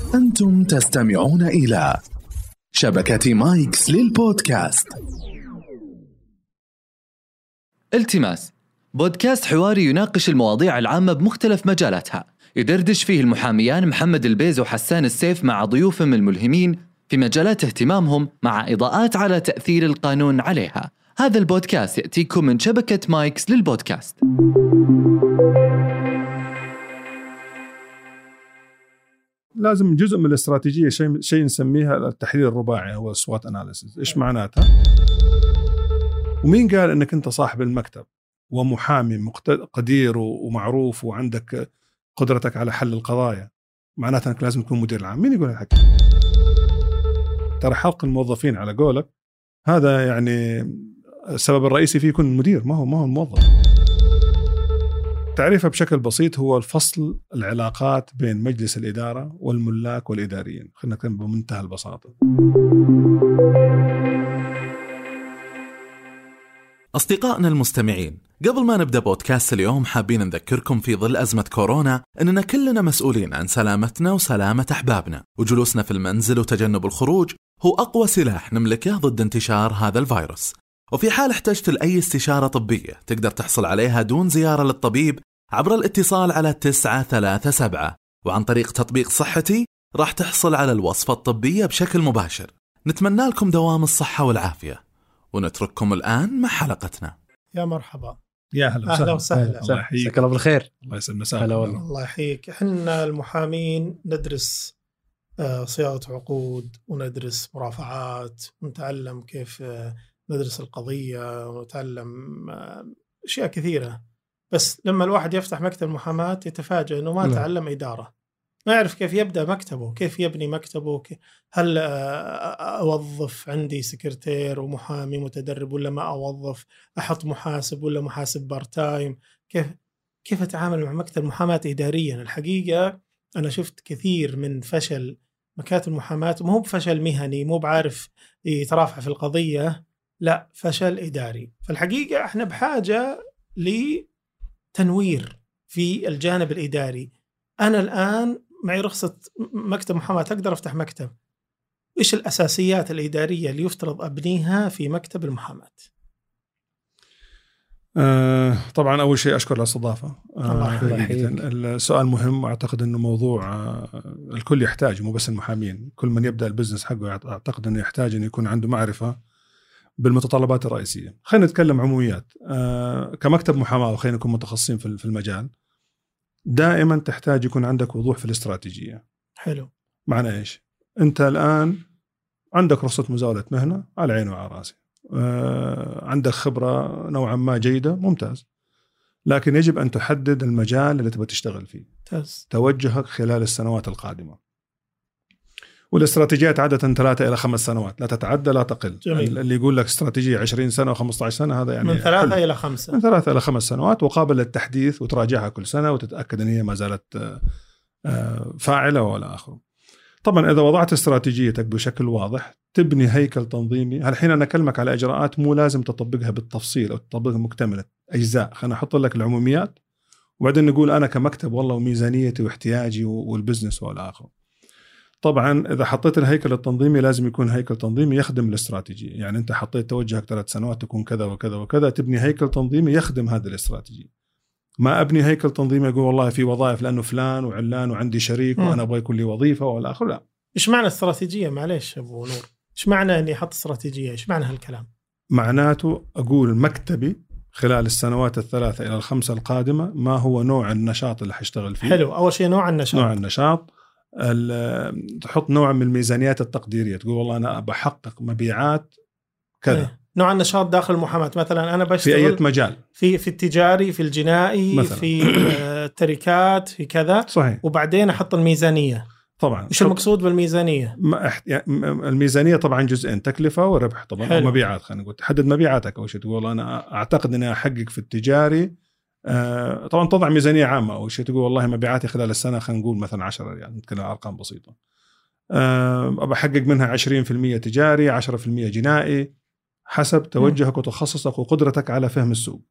أنتم تستمعون إلى شبكة مايكس للبودكاست. التماس، بودكاست حواري يناقش المواضيع العامة بمختلف مجالاتها، يدردش فيه المحاميان محمد البيز وحسان السيف مع ضيوفهم الملهمين في مجالات اهتمامهم، مع إضاءات على تأثير القانون عليها. هذا البودكاست يأتيكم من شبكة مايكس للبودكاست. لازم جزء من الاستراتيجية شيء نسميها التحليل الرباعي أو SWOT analysis. إيش معناتها؟ ومين قال أنك أنت صاحب المكتب ومحامي قدير ومعروف وعندك قدرتك على حل القضايا معناتها أنك لازم تكون مدير العام؟ مين يقول الحكي؟ ترى حلق الموظفين على قولك هذا يعني السبب الرئيسي فيه يكون المدير، ما هو الموظف. تعريفه بشكل بسيط هو الفصل العلاقات بين مجلس الإدارة والملاك والإداريين. خلينا نتكلم بمنتهى البساطة. أصدقائنا المستمعين، قبل ما نبدأ بودكاست اليوم حابين نذكركم في ظل أزمة كورونا أننا كلنا مسؤولين عن سلامتنا وسلامة أحبابنا، وجلوسنا في المنزل وتجنب الخروج هو أقوى سلاح نملكه ضد انتشار هذا الفيروس. وفي حال احتجت لأي استشارة طبية تقدر تحصل عليها دون زيارة للطبيب عبر الاتصال على 937، وعن طريق تطبيق صحتي راح تحصل على الوصفة الطبية بشكل مباشر. نتمنى لكم دوام الصحة والعافية، ونترككم الآن مع حلقتنا. يا مرحبا، يا هلا أهلا وسهلا. الله يحييك. الله بالخير. الله يسلم مساك. الله يحييك. احنا المحامين ندرس صياغة عقود، وندرس مرافعات، ونتعلم كيف ندرس القضية، ونتعلم أشياء كثيرة. بس لما الواحد يفتح مكتب محاماة يتفاجأ أنه ما تعلم إدارة، ما يعرف كيف يبدأ مكتبه، كيف يبني مكتبه، هل أوظف عندي سكرتير ومحامي متدرب، ولا ما أوظف، أحط محاسب ولا محاسب بارتايم، كيف أتعامل مع مكتب محاماة إداريا. الحقيقة أنا شفت كثير من فشل مكاتب محاماة، مو بفشل مهني، مو بعارف يترافع في القضية، لا، فشل إداري. فالحقيقة احنا بحاجة لتنوير في الجانب الإداري. أنا الآن معي رخصة مكتب محاماة، أقدر أفتح مكتب. إيش الأساسيات الإدارية اللي يفترض أبنيها في مكتب المحاماة؟ طبعا أول شيء أشكر الاستضافة. السؤال مهم، وأعتقد أنه موضوع الكل يحتاج، مو بس المحامين، كل من يبدأ البزنس حقه أعتقد أنه يحتاج أن يكون عنده معرفة بالمتطلبات الرئيسية. خلينا نتكلم عموميات. كمكتب محاماة، وخلينا نكون متخصصين في المجال، دائما تحتاج يكون عندك وضوح في الاستراتيجية. حلو. معنى إيش؟ أنت الآن عندك رخصة مزاولة مهنة، على عيني وعلى راسي، عندك خبرة نوعا ما جيدة، ممتاز، لكن يجب أن تحدد المجال اللي تبغى تشتغل فيه، توجهك خلال السنوات القادمة. والاستراتيجيات عادة 3 إلى 5 سنوات، لا تتعدى لا تقل. جميل. اللي يقول لك استراتيجية 20 سنة و15 سنة، هذا يعني من 3 إلى 5. من 3 إلى 5 سنوات، وقابل للتحديث، وتراجعها كل سنة وتتأكد أن هي ما زالت فاعلة ولا آخره. طبعا إذا وضعت استراتيجيتك بشكل واضح، تبني هيكل تنظيمي. الحين أنا أكلمك على إجراءات مو لازم تطبقها بالتفصيل أو تطبقها مكتملة، أجزاء. خلنا أحط لك العموميات، وبعدين نقول أنا كمكتب والله وميزانيتي واحتياجي والبزنس ولا آخره. طبعا إذا حطيت الهيكل التنظيمي لازم يكون هيكل تنظيمي يخدم الاستراتيجية. يعني أنت حطيت توجهك 3 سنوات تكون كذا وكذا وكذا، تبني هيكل تنظيمي يخدم هذه الاستراتيجية. ما أبني هيكل تنظيمي أقول والله في وظائف لأنه فلان وعلان وعندي شريك وأنا أبغى يكون لي وظيفة ولا آخر. لا. إيش معنى استراتيجية؟ معليش أبو نور، إيش معنى أني أحط استراتيجية؟ إيش معنى هالكلام؟ معناته أقول مكتبي خلال السنوات 3 إلى 5 القادمة ما هو نوع النشاط اللي حشتغل فيه. حلو. أول شيء نوع النشاط. تحط نوع من الميزانيات التقديرية، تقول والله أنا بحقق مبيعات كذا. نوع النشاط داخل المحاماة، مثلا أنا بشتغل في أي مجال، في التجاري، في الجنائي مثلاً، في التركات، في كذا. صحيح. وبعدين أحط الميزانية. طبعا إيش المقصود بالميزانية؟ الميزانية طبعا جزئين، تكلفة وربح طبعا، ومبيعات. خلينا نقول تحدد مبيعاتك أول شيء، تقول أنا أعتقد أني أحقق في التجاري. طبعا تضع ميزانية عامة أول شيء، تقول والله مبيعاتي خلال السنة خلينا نقول مثلا 10 ريال، يعني نتكلم عن أرقام بسيطة. أحقق منها 20% تجاري، 10% جنائي، حسب توجهك وتخصصك وقدرتك على فهم السوق.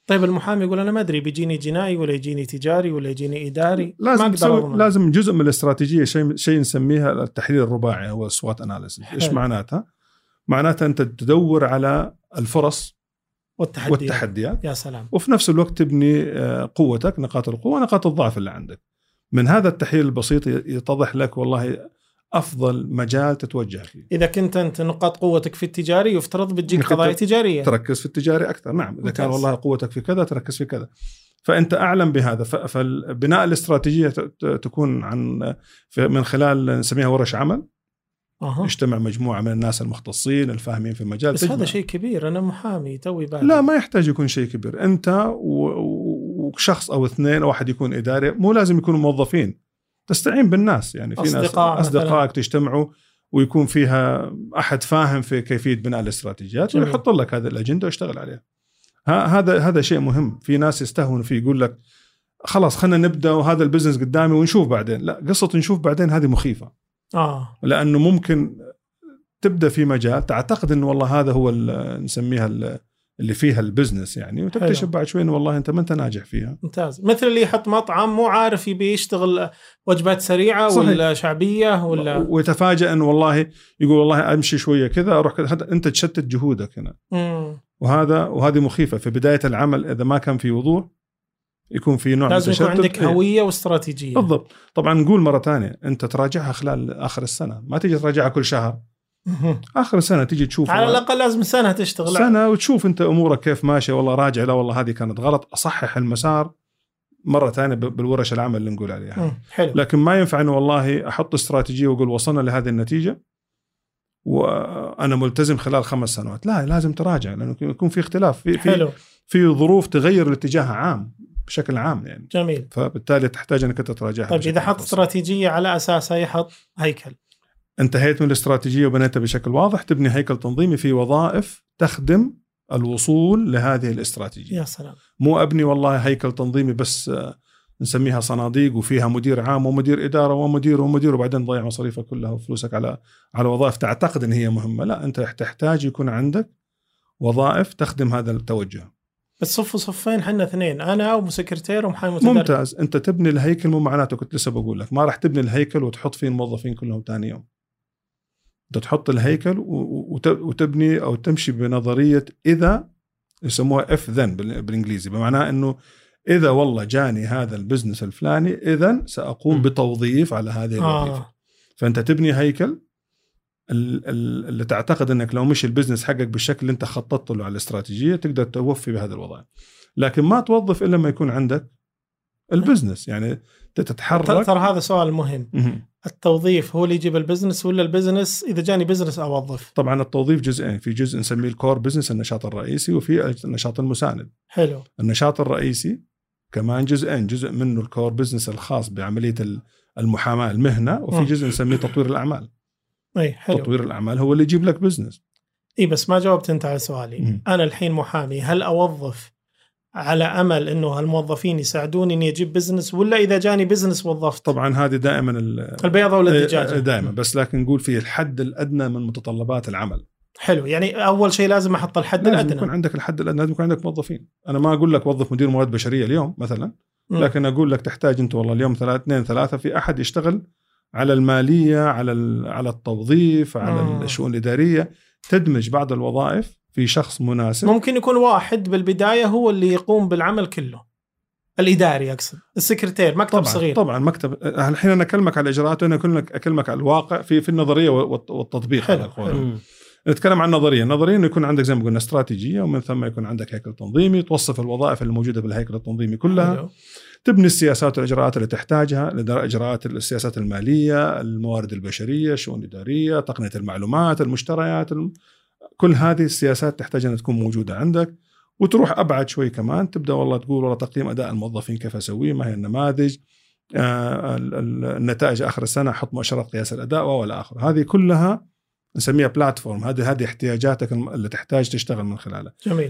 طيب المحامي يقول أنا ما أدري بيجيني جنائي ولا يجيني تجاري ولا يجيني إداري، لازم جزء من الاستراتيجية شيء نسميها التحليل الرباعي هو SWOT analysis. إيش معناتها؟ معناتها أنت تدور على الفرص والتحديات. يا سلام. وفي نفس الوقت تبني قوتك، نقاط القوة ونقاط الضعف اللي عندك. من هذا التحليل البسيط يتضح لك والله أفضل مجال تتوجه فيه. إذا كنت أنت نقاط قوتك في التجاري يفترض بتجيك قضايا تجارية، تركز في التجاري أكثر. نعم. إذا كان والله قوتك في كذا تركز في كذا، فأنت أعلم بهذا. فالبناء الاستراتيجية تكون من خلال نسميها ورش عمل. يجتمع مجموعة من الناس المختصين الفاهمين في المجال. بس هذا شيء كبير، أنا محامي توي بعد. لا، ما يحتاج يكون شيء كبير. أنت وشخص أو اثنين، واحد يكون إداري، مو لازم يكونوا موظفين. تستعين بالناس، يعني في ناس أصدقائك تجتمعوا ويكون فيها أحد فاهم في كيفية بناء الاستراتيجيات ويحط لك هذا الأجندة ويشتغل عليها. هذا شيء مهم. في ناس يستهون فيه، يقول لك خلاص خلنا نبدأ وهذا البزنس قدامي ونشوف بعدين. لا، قصة نشوف بعدين هذه مخيفة. لأنه ممكن تبدأ في مجال تعتقد إنه والله هذا هو نسميها اللي فيها البزنس يعني، وتكتشف بعد شوي إنه والله أنت ما أنت ناجح فيها. ممتاز. مثل اللي يحط مطعم مو عارف يبي يشتغل وجبات سريعة صحيح. ولا شعبية ولا، ويتفاجأ إنه والله يقول والله أمشي شوية كذا أروح كذا. أنت تشتت جهودك هنا. وهذه مخيفة في بداية العمل. إذا ما كان في وضوح يكون في نوع لازم يكون عندك هوية واستراتيجية. بالضبط. طبعا نقول مرة تانية، أنت تراجعها خلال آخر السنة، ما تيجي تراجعها كل شهر. آخر السنة تيجي تشوف على الأقل لازم سنة تشتغل سنة وتشوف أنت أمورك كيف ماشية. والله راجع، لا والله هذه كانت غلط، أصحح المسار مرة تانية بالورش العمل اللي نقول عليها. حلو. لكن ما ينفع أنه والله أحط استراتيجية وأقول وصلنا لهذه النتيجة وأنا ملتزم خلال 5 سنوات. لا، لازم تراجع، لأنه يكون في اختلاف في ظروف تغير الاتجاه عام بشكل عام يعني. جميل. فبالتالي تحتاج أنك تراجعها. طيب إذا حط استراتيجية على أساسها يحط هيكل، انتهيت من الاستراتيجية وبنيتها بشكل واضح، تبني هيكل تنظيمي في وظائف تخدم الوصول لهذه الاستراتيجية. يا سلام. مو أبني والله هيكل تنظيمي بس نسميها صناديق وفيها مدير عام ومدير إدارة ومدير وبعدين ضيع مصاريفك كلها وفلوسك على وظائف تعتقد أن هي مهمة. لا، أنت تحتاج يكون عندك وظائف تخدم هذا التوجه. بس صفين حنا 2، أنا وسكرتير ومحامي متدرب. ممتاز. أنت تبني الهيكل، مو معناته كنت لسه بقول لك ما راح تبني الهيكل وتحط فيه الموظفين كلهم ثاني يوم. أنت تحط الهيكل وتبني أو تمشي بنظرية إذا، يسموها if then بالإنجليزي، بمعنى أنه إذا والله جاني هذا البزنس الفلاني إذن سأقوم بتوظيف على هذه الوظيفة. فأنت تبني هيكل اللي تعتقد أنك لو مش البزنس حقك بالشكل اللي أنت خططت له على الاستراتيجية تقدر توفي بهذه الوظائف. لكن ما توظف إلا ما يكون عندك البزنس، يعني تتحرك. ترى هذا سؤال مهم. التوظيف هو اللي يجيب البزنس ولا البزنس إذا جاني بزنس أوظف؟ طبعا التوظيف جزئين، في جزء نسميه الكور بزنس النشاط الرئيسي، وفي النشاط المساند. حلو. النشاط الرئيسي كمان جزئين، جزء منه الكور بزنس الخاص بعملية المحاماة المهنة، وفي جزء نسميه تطوير الأعمال. حلو. تطوير الأعمال هو اللي يجيب لك بزنس. بس ما جاوبت أنت على سؤالي. أنا الحين محامي، هل أوظف على أمل أنه هالموظفين يساعدوني إني أجيب بزنس، ولا إذا جاني بزنس وظفت؟ طبعا هذه دائما البيضة ولا الدجاجة دائما، بس لكن نقول في الحد الأدنى من متطلبات العمل. حلو. يعني أول شيء لازم أحط الحد الأدنى. لازم يكون عندك الحد الأدنى، لازم يكون عندك موظفين. أنا ما أقول لك وظف مدير موارد بشرية اليوم مثلا، لكن أقول لك تحتاج أنت والله اليوم 2-3 في أحد يشتغل على المالية، على التوظيف، على الشؤون الإدارية، تدمج بعض الوظائف في شخص مناسب. ممكن يكون واحد بالبداية هو اللي يقوم بالعمل كله، الإداري أقصد، السكرتير، مكتب طبعًا صغير. طبعا مكتب. الحين أنا أكلمك على الإجراءات وأنا أكلمك على الواقع في النظرية والتطبيق. نتكلم عن النظرية إنه يكون عندك زي ما قلنا استراتيجية، ومن ثم يكون عندك هيكل تنظيمي، توصف الوظائف الموجودة بالهيكل التنظيمي كلها. حلو. تبني السياسات والإجراءات اللي تحتاجها، إجراءات السياسات المالية، الموارد البشرية، الشؤون الإدارية، تقنية المعلومات، المشتريات، كل هذه السياسات تحتاج أن تكون موجودة عندك. وتروح أبعد شوي كمان، تبدأ والله تقول والله تقييم أداء الموظفين كيف أسويه، ما هي النماذج، النتائج آخر السنة، أحط مؤشرات قياس الأداء ولا آخر. هذه كلها نسميها بلاتفورم. هذه احتياجاتك اللي تحتاج تشتغل من خلالها. جميل.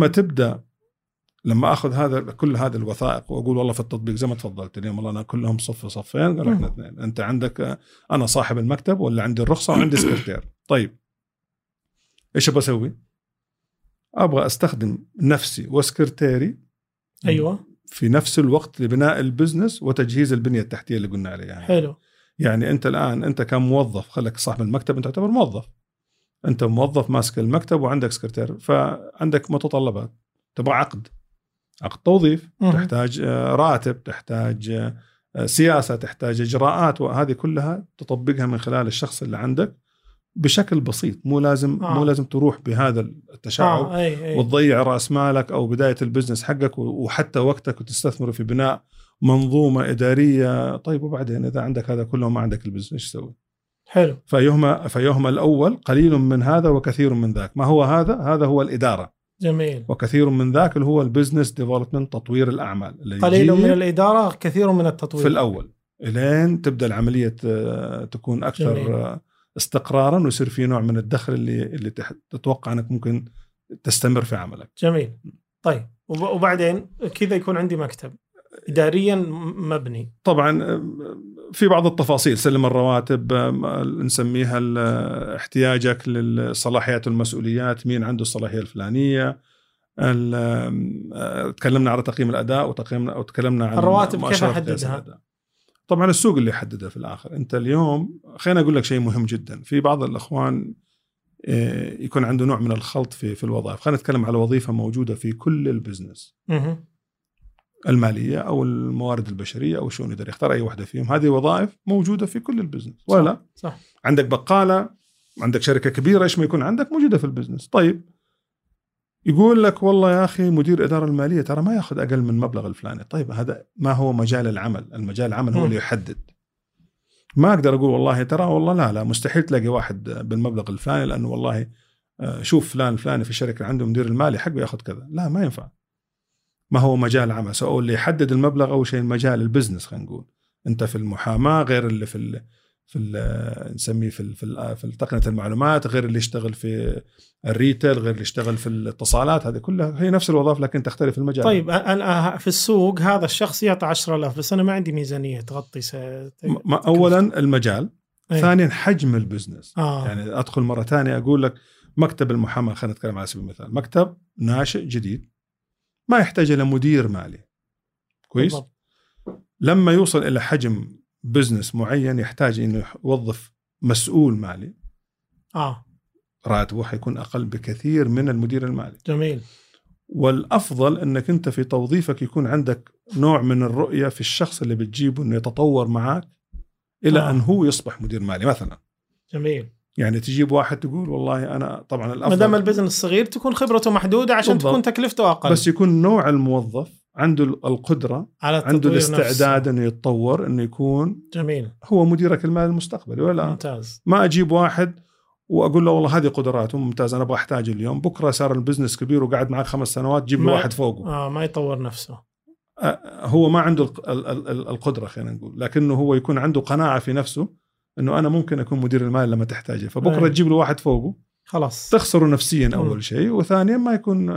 لما أخذ كل هذه الوثائق وأقول والله في التطبيق زي ما تفضلت اليوم، والله أنا كلهم صفين، قال إحنا 2. أنت عندك أنا صاحب المكتب ولا عندي الرخصة وعندي سكرتير. طيب إيش بسوي؟ أبغى أستخدم نفسي وسكرتيري أيوة. في نفس الوقت لبناء البزنس وتجهيز البنية التحتية اللي قلنا عليها. حلو. يعني أنت الآن أنت كموظف، خلك صاحب المكتب، أنت تعتبر موظف، أنت موظف ماسك المكتب وعندك سكرتير، فعندك متطلبات، تبغى عقد توظيف، تحتاج راتب، تحتاج سياسة، تحتاج إجراءات، وهذه كلها تطبقها من خلال الشخص اللي عندك بشكل بسيط. مو لازم تروح بهذا التشعب وتضيع رأس مالك أو بداية البزنس حقك وحتى وقتك وتستثمر في بناء منظومة إدارية. طيب وبعدين إذا عندك هذا كله وما عندك البزنس إيش تسوي؟ حلو. فيهما الأول قليل من هذا وكثير من ذاك. ما هو هذا هو الإدارة. جميل. وكثير من ذاك اللي هو البزنس ديفلوبمنت، تطوير الأعمال. قليل من الإدارة، كثير من التطوير في الأول، إلين تبدأ العملية تكون أكثر جميل. استقرارا، ويصير في نوع من الدخل اللي تتوقع أنك ممكن تستمر في عملك. جميل. طيب وبعدين كذا يكون عندي مكتب إداريا مبني. طبعا في بعض التفاصيل، سلم الرواتب، نسميها احتياجك للصلاحيات والمسؤوليات، مين عنده الصلاحية الفلانية. تكلمنا على تقييم الأداء وتكلمنا على الرواتب كيف أحددها. طبعا السوق اللي يحددها في الآخر. أنت اليوم خلينا أقول لك شيء مهم جدا. في بعض الأخوان يكون عنده نوع من الخلط في الوظائف. خلينا نتكلم على وظيفة موجودة في كل البزنس، المالية أو الموارد البشرية أو الشؤون الإدارية، اختار أي واحدة فيهم. هذه وظائف موجودة في كل البزنس ولا صح. عندك بقالة، عندك شركة كبيرة، إيش ما يكون عندك موجودة في البزنس. طيب يقول لك والله يا أخي مدير إدارة المالية ترى ما يأخذ أقل من مبلغ الفلاني. طيب هذا ما هو مجال العمل؟ المجال العمل هو اللي يحدد. ما أقدر أقول والله ترى والله لا مستحيل تلاقي واحد بالمبلغ الفلاني، لأنه والله شوف فلان الفلاني في الشركة عنده مدير المالي حقه يأخذ كذا. لا، ما ينفع. ما هو مجال عمل. سواء اللي يحدد المبلغ أو شيء المجال البزنس. خلينا نقول أنت في المحاماة غير اللي في نسميه في تقنية المعلومات، غير اللي يشتغل في الريتيل، غير اللي يشتغل في الاتصالات. هذه كلها هي نفس الوظائف لكن تختلف المجال. طيب أنا في السوق هذا الشخص يعطي 10,000 بس أنا ما عندي ميزانية تغطي أولا المجال، ثانيا حجم البزنس. يعني أدخل مرة ثانية أقول لك مكتب المحاماة، خلينا نتكلم على سبيل المثال، مكتب ناشئ جديد ما يحتاج إلى مدير مالي كويس بالضبط. لما يوصل إلى حجم بزنس معين يحتاج إنه يوظف مسؤول مالي، راتبه حيكون أقل بكثير من المدير المالي. جميل. والأفضل أنك أنت في توظيفك يكون عندك نوع من الرؤية في الشخص اللي بتجيبه إنه يتطور معك إلى أن هو يصبح مدير مالي مثلا. جميل. يعني تجيب واحد تقول والله أنا طبعا الأفضل ما دام البزنس صغير تكون خبرته محدودة عشان بالضبط. تكون تكلفته أقل، بس يكون نوع الموظف عنده القدرة، عنده الاستعداد أنه يتطور، أنه يكون جميل هو مديرك المالي المستقبلي. ولا ممتاز. ما أجيب واحد وأقول له والله هذه قدراته ممتاز أنا أبغى أحتاج اليوم، بكرة صار البزنس كبير وقعد معك 5 سنوات جيب له واحد فوقه. ما يطور نفسه. هو ما عنده القدرة خلينا نقول، لكنه هو يكون عنده قناعة في نفسه أنه أنا ممكن أكون مدير المال لما تحتاجه. فبكرة تجيب له واحد فوقه خلاص تخسره نفسيا أول شيء، وثانيا ما يكون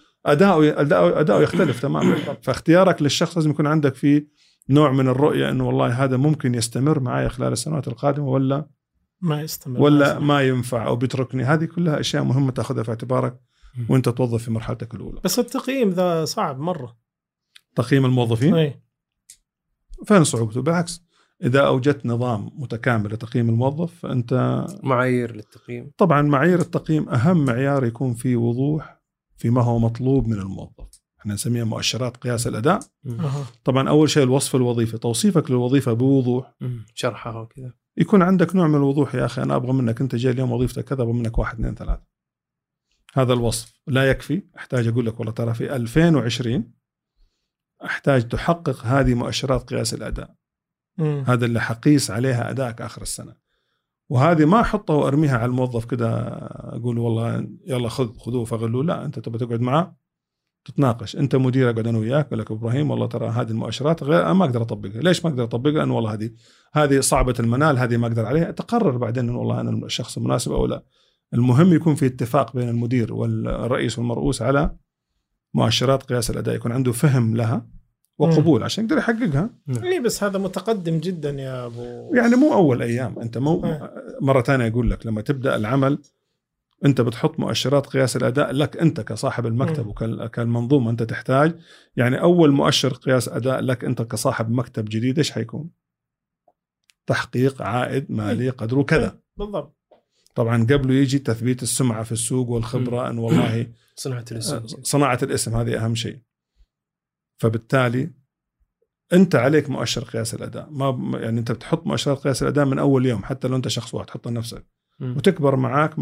أداؤه يختلف تماما. فاختيارك للشخص لازم يكون عندك فيه نوع من الرؤية أنه والله هذا ممكن يستمر معي خلال السنوات القادمة ولا ما يستمر ولا ما ينفع أو بيتركني. هذه كلها أشياء مهمة تأخذها في اعتبارك وانت توظف في مرحلتك الأولى. بس التقييم ذا صعب مرة، تقييم الموظفين فين صعوبته؟ بالعكس إذا أوجدت نظام متكامل لتقييم الموظف فأنت معايير للتقييم. طبعا معايير التقييم أهم معيار يكون فيه وضوح فيما هو مطلوب من الموظف. احنا نسميها مؤشرات قياس الأداء. طبعا أول شيء الوصف الوظيفي، توصيفك للوظيفة بوضوح، شرحها وكذا، يكون عندك نوع من الوضوح. يا أخي أنا أبغى منك أنت جاي اليوم وظيفتك كذا، أبغى منك 1 2 3. هذا الوصف لا يكفي، أحتاج أقول لك والله ترى في 2020 أحتاج تحقق هذه مؤشرات قياس الأداء. هذا اللي حقيس عليها أدائك آخر السنة. وهذه ما أحطها وأرميها على الموظف كده أقول والله يلا خذوه فغلوه. لا، أنت تبغى تقعد معه تتناقش، أنت مدير أقعد أنا وياك أقول لك إبراهيم والله ترى هذه المؤشرات غير ما أقدر أطبقها. ليش ما أقدر أطبقها؟ لأن والله هذه صعبة المنال، هذه ما أقدر عليها. تقرر بعدين إن والله أنا الشخص المناسب أو لا. المهم يكون في اتفاق بين المدير والرئيس والمرؤوس على مؤشرات قياس الأداء، يكون عنده فهم لها وقبول عشان يقدر يحققها. إيه بس هذا متقدم جدا يا أبو. يعني مو أول أيام، أنت مو مرة تانية أقول لك لما تبدأ العمل أنت بتحط مؤشرات قياس الأداء لك أنت كصاحب المكتب وكالمنظومة. أنت تحتاج يعني أول مؤشر قياس أداء لك أنت كصاحب مكتب جديد إيش حيكون؟ تحقيق عائد مالي قدره كذا. بالضبط. طبعا قبله يجي تثبيت السمعة في السوق والخبرة أن والله صناعة الاسم هذه أهم شيء. فبالتالي أنت عليك مؤشر قياس الأداء. ما يعني أنت بتحط مؤشرات قياس الأداء من أول يوم، حتى لو أنت شخص واحد تحطها لنفسك وتكبر معك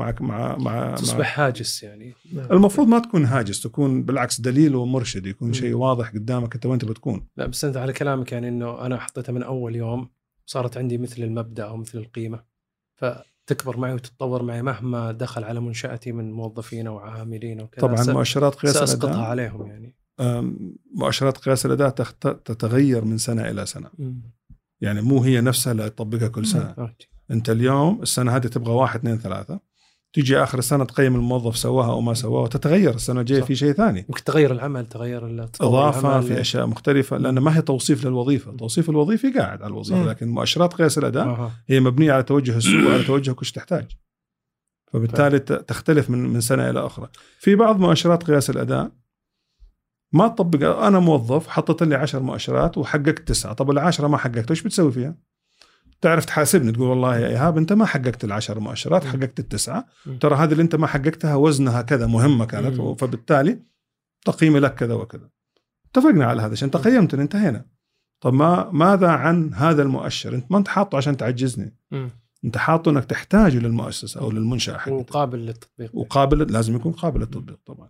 تصبح هاجس. يعني المفروض ما تكون هاجس، تكون بالعكس دليل ومرشد، يكون شيء واضح قدامك أنت وين بتكون. لا بس أنت على كلامك يعني إنه أنا حطيتها من أول يوم، صارت عندي مثل المبدأ أو مثل القيمة، فتكبر معي وتتطور معي مهما دخل على منشأتي من موظفين أو عاملين وكذا. طبعا مؤشرات قياس الأداء سأسقطها عليهم. يعني مؤشرات قياس الأداء تتغير من سنة إلى سنة. يعني مو هي نفسها اللي تطبقها كل سنة. أنت اليوم السنة هذه تبغى 1 2 3، تيجي آخر السنة تقيم الموظف سواها أو ما سواها، وتتغير السنة الجاية في شيء ثاني. ممكن تغير العمل، تغير إضافة في أشياء مختلفة، لأن ما هي توصيف للوظيفة. توصيف الوظيفي قاعد على الوظيفة، لكن مؤشرات قياس الأداء هي مبنية على توجه السوق وعلى توجهك وش تحتاج. فبالتالي تختلف من سنة إلى أخرى. في بعض مؤشرات قياس الأداء ما تطبق. أنا موظف حطت لي 10 مؤشرات وحققت 9، طب ال10 ما حققت، وش بتسوي فيها؟ تعرف تحاسبني تقول والله يا إيهاب أنت ما حققت ال10 مؤشرات، حققت ال9، ترى هذه اللي أنت ما حققتها وزنها كذا مهمة كانت، فبالتالي تقييمي لك كذا وكذا. اتفقنا على هذا، عشان تقيمتني انتهينا. طب ماذا عن هذا المؤشر؟ أنت ما أنت حاطه عشان تعجزني، أنت حاطه أنك تحتاجه للمؤسسة أو للمنشأة حقتك، وقابل للتطبيق، لازم يكون قابل للتطبيق طبعا.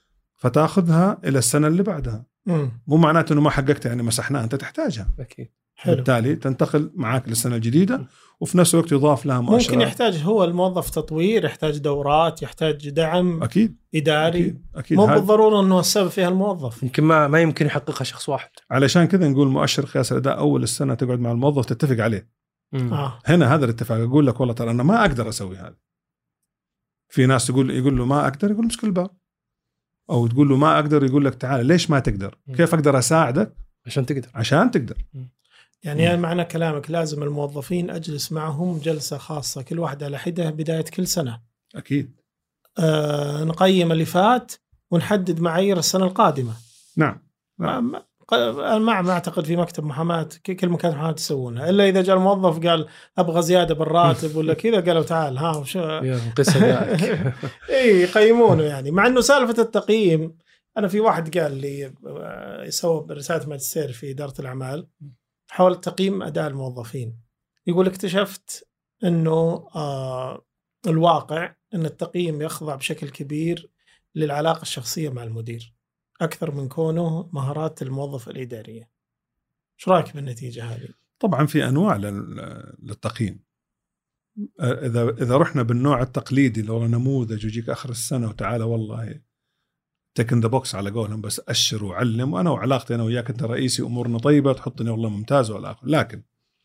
فتأخذها إلى السنة اللي بعدها. مو معناته أنه ما حققتها يعني مسحناها، أنت تحتاجها. أكيد. بالتالي تنتقل معك للسنة الجديدة، وفي نفس الوقت يضاف لها مؤشرات. ممكن يحتاج هو الموظف تطوير، يحتاج دورات، يحتاج دعم أكيد إداري. أكيد. مو بالضرورة أنه السبب فيها الموظف، يمكن ما يمكن يحققها شخص واحد. علشان كذا نقول مؤشر قياس الأداء أول السنة تقعد مع الموظف تتفق عليه. هنا هذا الاتفاق، أقول لك والله ترى أنا ما أقدر أسوي هذا. في ناس يقول له ما أقدر، يقول مسك الباب. أو تقول له ما أقدر، يقول لك تعال ليش ما تقدر؟ كيف أقدر أساعدك عشان تقدر. يعني معنى كلامك لازم الموظفين أجلس معهم جلسة خاصة كل واحد على حدة بداية كل سنة. أكيد. نقيم اللي فات ونحدد معايير السنة القادمة. نعم. ما أعتقد في مكتب محاماة كل مكان محاماة تسوونها، إلا إذا جاء الموظف قال أبغى زيادة بالراتب ولا كذا، قالوا تعال ها وشو يقيمونه. يعني مع أنه سالفة التقييم، أنا في واحد قال لي يسوي رسالة ماجستير في إدارة الأعمال حول تقييم أداء الموظفين، يقول اكتشفت أنه الواقع أن التقييم يخضع بشكل كبير للعلاقة الشخصية مع المدير أكثر من كونه مهارات الموظف الإدارية. شو رأيك بالنتيجة هذه؟ طبعا في أنواع للتقييم. إذا رحنا بالنوع التقليدي اللي هو نموذج ويجيك آخر السنة وتعالى والله تكن ذا بوكس على قولهم، بس أشر وعلم، وأنا وعلاقتي أنا وياك أنت رئيسي أمورنا طيبة تحطني والله ممتاز ولا آخر. لكن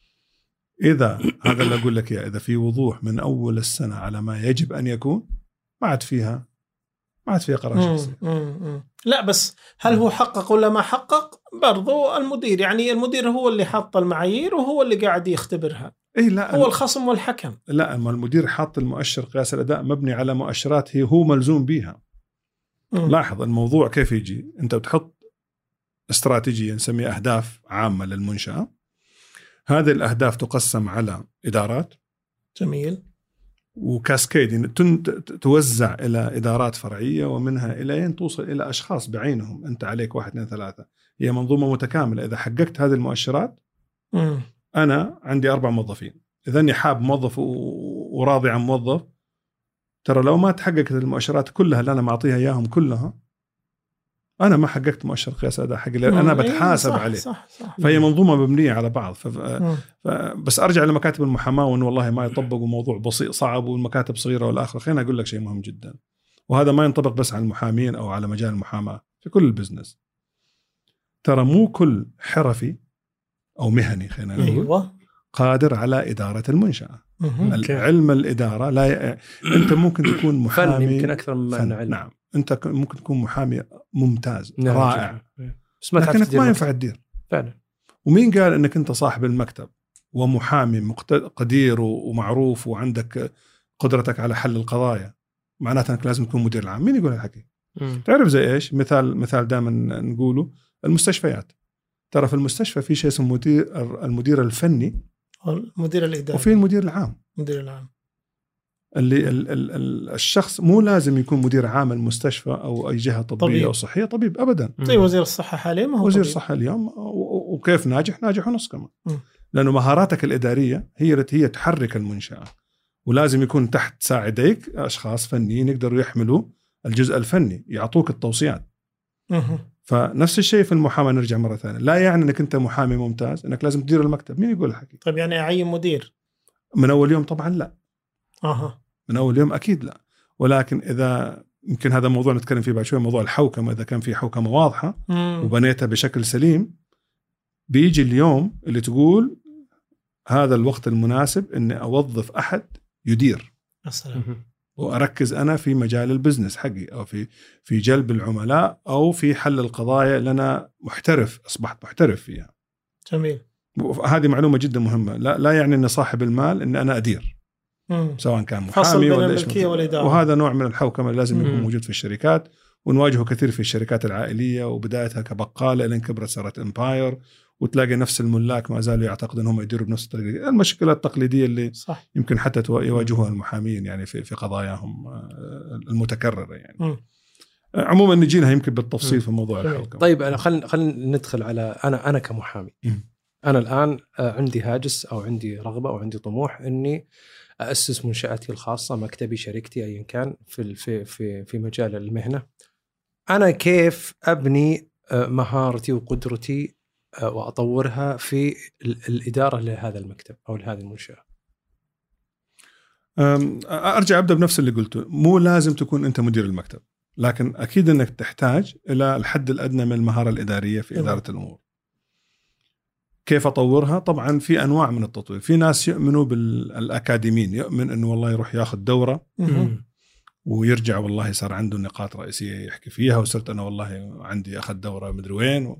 إذا هذا اللي أقول لك إذا في وضوح من أول السنة على ما يجب أن يكون، ما عاد فيها قرار شخصي. لا بس هل هو حقق ولا ما حقق؟ برضو المدير، يعني المدير هو اللي حط المعايير وهو اللي قاعد يختبرها. لا هو الخصم والحكم. لا، أما المدير حاط المؤشر قياس الأداء مبني على مؤشرات هو ملزوم بيها. لاحظ الموضوع كيف يجي. أنت بتحط استراتيجية نسميها أهداف عامة للمنشأة. هذه الأهداف تقسم على إدارات، جميل، وكاسكيد توزع إلى إدارات فرعية، ومنها إلى توصل إلى أشخاص بعينهم. أنت عليك 1 2 3. هي منظومة متكاملة. إذا حققت هذه المؤشرات أنا عندي 4 موظفين، إذا أني حاب موظف وراضي عن موظف، ترى لو ما تحققت المؤشرات كلها اللي أنا معطيها إياهم كلها، أنا ما حققت مؤشر قياس أداء حقي، لأن أنا بتحاسب عليه. صح. فهي منظومة مبنية على بعض. بس أرجع لمكاتب المحاماة وإنه والله ما يطبقوا موضوع بسيط صعب والمكاتب صغيرة والآخر. خلينا أقول لك شيء مهم جدا، وهذا ما ينطبق بس على المحامين أو على مجال المحاماة، في كل البزنس. ترى مو كل حرفي أو مهني خلينا نقول قادر على إدارة المنشأة. علم الإدارة لا أنت ممكن تكون محامي فن يمكن أكثر من علم. نعم، أنت ممكن تكون محامي ممتاز رائع، بس لكنك ما ينفع تدير فعلا. ومين قال أنك أنت صاحب المكتب ومحامي قدير ومعروف وعندك قدرتك على حل القضايا، معناته انك لازم تكون مدير العام. مين يقول هالحكي؟ تعرف زي ايش؟ مثال دائما نقوله المستشفيات. ترى في المستشفى في شيء اسمه المدير الفني، المدير الاداري، وفي المدير العام. مدير العام اللي الشخص مو لازم يكون مدير عام المستشفى او اي جهه طبيه طبيب. او صحيه طبيب ابدا. زي وزير الصحه حاليا، ما هو وزير طبيب. الصحه اليوم وكيف ناجح ونص كمان. لانه مهاراتك الاداريه هي تحرك المنشاه، ولازم يكون تحت ساعديك اشخاص فنيين يقدروا يحملوا الجزء الفني، يعطوك التوصيات. فنفس الشيء في المحاماه. نرجع مره ثانيه، لا يعني انك انت محامي ممتاز انك لازم تدير المكتب. مين يقول الحكي؟ طيب يعني اعين مدير من اول يوم؟ طبعا لا. من اول يوم اكيد لا. ولكن اذا يمكن هذا موضوع نتكلم فيه بعد شوي، موضوع الحوكمه، اذا كان في حوكمه واضحه وبنيتها بشكل سليم، بيجي اليوم اللي تقول هذا الوقت المناسب اني اوظف احد يدير. السلام. واركز انا في مجال البزنس حقي، او في جلب العملاء، او في حل القضايا اللي انا اصبحت محترف فيها. جميل. هذه معلومه جدا مهمه. لا يعني ان صاحب المال ان انا ادير، سواء كان محامي ولا ايش. وهذا نوع من الحوكمه لازم يكون موجود في الشركات، ونواجهه كثير في الشركات العائليه، وبدايتها كبقاله لين كبرت صارت امباير، وتلاقي نفس الملاك ما زالوا يعتقدون هم يديروا بنفس الطريقه. المشكله التقليديه اللي صح. يمكن حتى يواجهها المحامين يعني في قضاياهم المتكرره يعني. عموما نجينا يمكن بالتفصيل في موضوع الحوكمه. طيب خلينا ندخل على انا كمحامي. انا الان عندي هاجس او عندي رغبه او عندي طموح اني أسس منشأتي الخاصة، مكتبي، شركتي، أيا كان في مجال المهنة. أنا كيف أبني مهارتي وقدرتي وأطورها في الإدارة لهذا المكتب أو لهذه المنشأة؟ أرجع أبدأ بنفس اللي قلته. مو لازم تكون أنت مدير المكتب، لكن أكيد أنك تحتاج إلى الحد الأدنى من المهارة الإدارية في إدارة الأمور. كيف أطورها؟ طبعا في أنواع من التطوير. في ناس يؤمنوا بالأكاديميين، يؤمن أنه والله يروح ياخذ دورة ويرجع والله صار عنده نقاط رئيسية يحكي فيها، وصرت أنا والله عندي أخذ دورة مدري وين.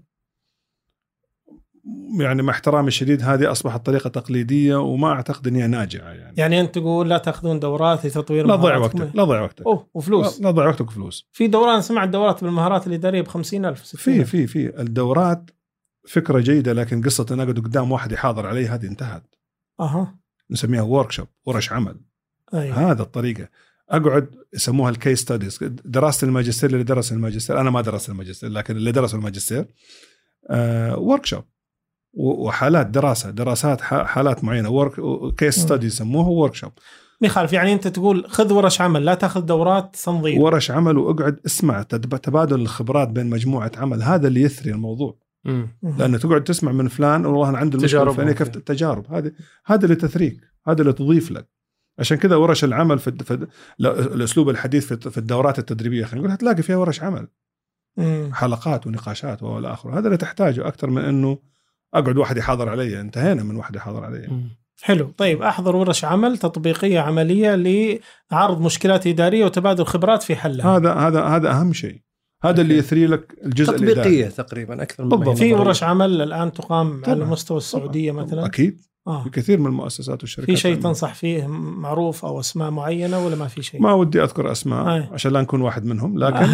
يعني مع احترامي الشديد هذه أصبحت طريقة تقليدية وما أعتقد أنها ناجعة. يعني أنت تقول لا تأخذون دورات لتطوير لا ضيع وقتك. لا ضيع وقتك وفلوس. لا ضيع وقتك وفلوس. في دورات، سمعت دورات بالمهارات الإدارية ب50,000. في الدورات فكرة جيدة، لكن قصة أن أقعد قدام واحد يحاضر عليه هذه انتهت. نسميها وركشوب، ورش عمل. هذا الطريقة. أقعد يسموها الكيس ستاديز. دراسة الماجستير، اللي درس الماجستير، أنا ما درست الماجستير لكن اللي درس الماجستير وركشوب وحالات دراسات حالات معينة. كيس ستاديز يسموها وركشوب. مخالف يعني أنت تقول خذ ورش عمل، لا تأخذ دورات تنظيم. ورش عمل وأقعد اسمع تبادل الخبرات بين مجموعة عمل. هذا اللي يثري الموضوع. لأنه تقعد تسمع من فلان والله أنا عندي المشكلة الفلانية، كيف التجارب هذا اللي تثريك، هذا اللي تضيف لك. عشان كذا ورش العمل في الأسلوب الحديث في الدورات التدريبية خلينا نقول هتلاقي فيها ورش عمل، حلقات ونقاشات ولا آخر. هذا اللي تحتاجه أكثر من إنه أقعد واحد يحاضر علي. انتهينا من واحد يحاضر علي. حلو. طيب أحضر ورش عمل تطبيقية عملية لعرض مشكلات إدارية وتبادل خبرات في حلها. هذا أهم شيء. هذا اللي يثري لك الجزء تطبيقية الإداري تقريبا أكثر من في ورش عمل الآن تقام على مستوى السعودية مثلا. أكيد في كثير من المؤسسات والشركات. في شيء تنصح فيه معروف أو أسماء معينة ولا ما في شيء؟ ما ودي أذكر أسماء عشان لا نكون واحد منهم،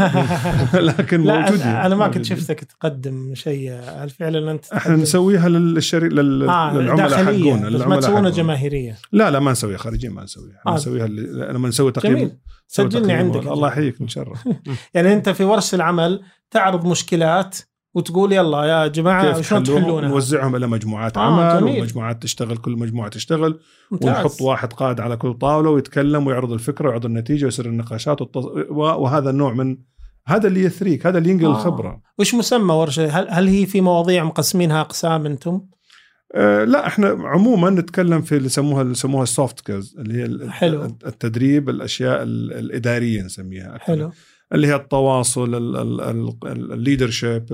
لكن موجودين. أنا ما كنت شفتك تقدم شيء فعلا. أنت احنا نسويها للعملاء حقونا. ما تسوونها جماهيرية؟ لا ما نسويها خارجين، ما نسويها. نسويها لما نسوي تقييم. سجلني عندك. الله يحييك، نشرف. يعني أنت في ورش العمل تعرض مشكلات وتقول يلا يا جماعة شلون تحلونها؟ نوزعهم إلى مجموعات عمل ومجموعات تشتغل، كل مجموعة تشتغل ونحط واحد قائد على كل طاولة ويتكلم ويعرض الفكرة ويعرض النتيجة ويصير النقاشات وهذا النوع من هذا اللي يثريك، هذا اللي ينقل الخبرة. وش مسمى ورشة؟ هل هي في مواضيع مقسمينها أقسام أنتم؟ لا احنا عموما نتكلم في اللي يسموها السوفت سكيلز، اللي هي التدريب، الأشياء الإدارية نسميها. حلو. اللي هي التواصل، الليدرشيب،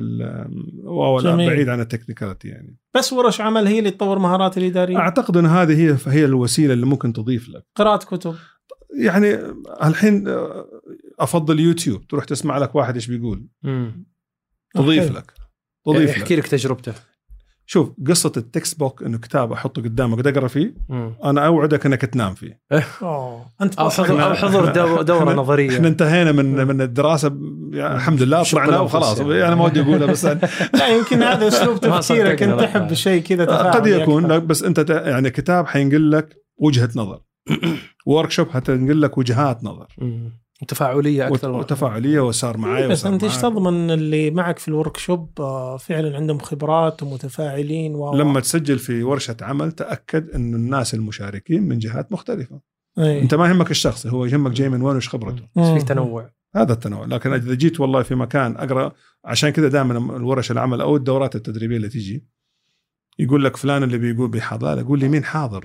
بعيد عن التكنيكاليتي يعني. بس ورش عمل هي اللي تطور مهارات الإدارية. أعتقد أن هذه هي الوسيلة اللي ممكن تضيف لك. قراءة كتب يعني الحين أفضل يوتيوب، تروح تسمع لك واحد إيش بيقول، تضيف لك يحكي لك تجربته. شوف قصة التكست بوك إنه كتاب أحطه قدامك تقرأ فيه، أنا أوعدك إنك تنام فيه. أنت أو حضر دورة نظرية. إحنا انتهينا من الدراسة الحمد لله، طلعنا وخلاص. أنا ما ودي أقولها بس لا يمكن هذا أسلوب تفكيرك، أنت تحب شيء كذا قد يكون، بس أنت يعني كتاب حينقل لك وجهة نظر، ووركشوب هتنقل لك وجهات نظر وتفاعلية أكثر وتفاعلية وصار معايا. بس أنت إيش تضمن اللي معك في الوركشوب فعلا عندهم خبرات ومتفاعلين لما تسجل في ورشة عمل تأكد إنه الناس المشاركين من جهات مختلفة. أنت ما يهمك الشخص، هو يهمك جاي من وين وش خبرته. في تنوع، هذا التنوع. لكن إذا جيت والله في مكان أقرأ، عشان كذا دائما الورش العمل أو الدورات التدريبية اللي تيجي يقول لك فلان اللي بيقول بحضارة، يقول لي مين حاضر.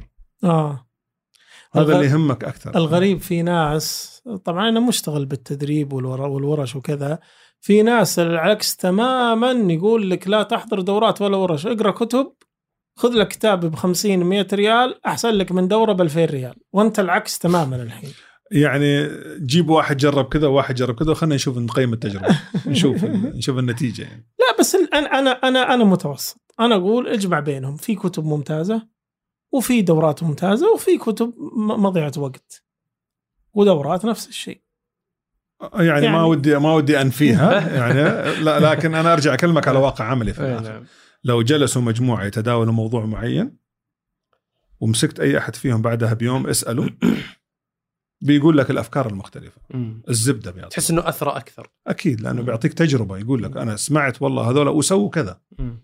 هذا اللي يهمك أكثر. الغريب في ناس، طبعا أنا مشتغل بالتدريب والورش وكذا، في ناس العكس تماما، يقول لك لا تحضر دورات ولا ورش، اقرأ كتب، خذ لك كتاب ب50-100 ريال أحسن لك من دورة ب2000 ريال، وانت العكس تماما الحين. يعني جيب واحد جرب كذا وواحد جرب كذا، وخلنا نشوف نقيم التجربة نشوف النتيجة يعني. لا بس أنا متوسط، أنا أقول اجمع بينهم، في كتب ممتازة وفي دورات ممتازة وفي كتب مضيعة وقت ودورات نفس الشيء. يعني ما ودي أنفيها يعني لا، لكن أنا أرجع أكلمك على واقع عملي في الآخر. لو جلسوا مجموعة يتداولوا موضوع معين ومسكت أي أحد فيهم بعدها بيوم اسأله بيقول لك الأفكار المختلفة. الزبدة بيعطيك، تحس إنه أثرى أكثر. أكيد، لأنه بيعطيك تجربة، يقول لك أنا سمعت والله هذولا وسووا كذا.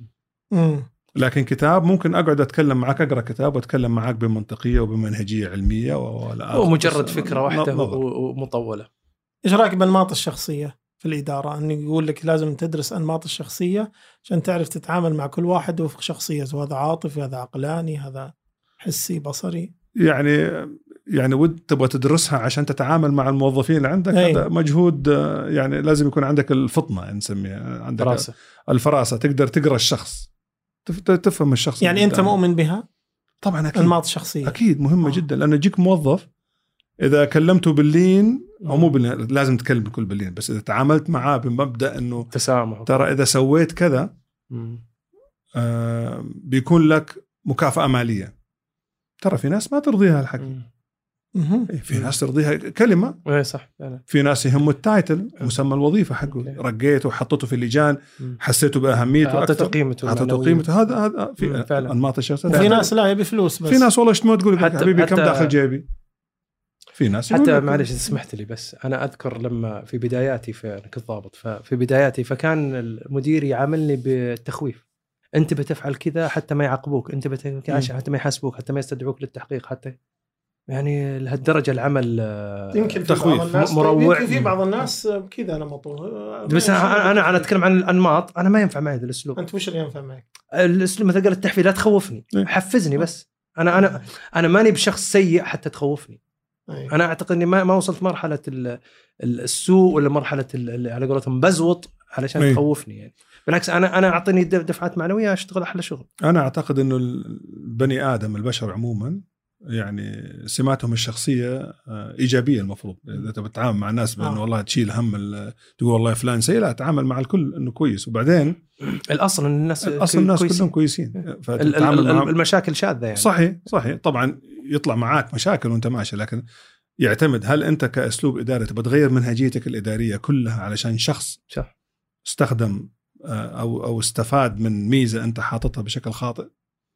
لكن كتاب ممكن أقعد أتكلم معك، أقرأ كتاب وأتكلم معك بمنطقية وبمنهجية علمية ومجرد فكرة واحدة ومطولة. إيش رأيك بأنماط الشخصية في الإدارة؟ أنه يقول لك لازم تدرس أنماط الشخصية عشان تعرف تتعامل مع كل واحد وفق شخصيته، هذا عاطفي، هذا عقلاني، هذا حسي، بصري. يعني تبغى تدرسها عشان تتعامل مع الموظفين اللي عندك. هذا مجهود، يعني لازم يكون عندك الفطنة نسميها، عندك الفراسة، تقدر تقرأ الشخص، تفهم الشخص. يعني أنت مؤمن بها؟ طبعا أكيد. أنماط الشخصية أكيد مهمة جدا، لأنه يجيك موظف إذا كلمته باللين أو مو باللين، لازم تكلم الكل باللين، بس إذا تعاملت معاه بمبدأ إنه تسامح، ترى إذا سويت كذا بيكون لك مكافأة مالية. ترى في ناس ما ترضيها الحكي، في ناس ترضيها كلمة. صح. في ناس يهمه التايتل، مسمى الوظيفة حقه، رقيته وحطيته في اللجان، حسيته بأهميته، أعطته قيمته. هذا في أنماط الشخصية. وفي ناس لا يبي فلوس، بس في ناس والله اشتموا تقول حبيبي كم داخل جيبي. في ناس حتى معلش إذا سمحت لي، بس أنا أذكر لما في بداياتي كنت ضابط، ففي بداياتي فكان المدير يعاملني بالتخويف، أنت بتفعل كذا حتى ما يعاقبوك، أنت بتفعل حتى ما يحاسبوك، حتى ما يستدعوك للتحقيق، حتى يعني لهالدرجة العمل يمكن تخويف مروع. يمكن في بعض الناس كذا نمطه. بس أنا أتكلم عن الأنماط، أنا ما ينفع معي هذا الأسلوب. أنت وش اللي ينفع معك؟ الأسلوب مثل قال التحفيز، لا تخوفني، حفزني بس. أنا ماني بشخص سيء حتى تخوفني. أنا أعتقد إني ما وصلت مرحلة السوء ولا مرحلة على قولتهم بزوط علشان تخوفني يعني. بالعكس أنا أعطيني دفعات معنوية أشتغل أحلى شغل. أنا أعتقد إنه البني آدم البشر عموما يعني سماتهم الشخصية إيجابية. المفروض إذا تتعامل مع الناس بأنه والله تشيل هم تقول والله فلان سيء، لا، تعامل مع الكل إنه كويس. وبعدين الأصل الناس كلهم كويسين. المشاكل شاذة يعني. صحيح طبعا يطلع معاك مشاكل وانت ماشي، لكن يعتمد هل أنت كأسلوب إداري تبغى تغير منهجيتك الإدارية كلها علشان شخص استخدم أو استفاد من ميزة أنت حاططها بشكل خاطئ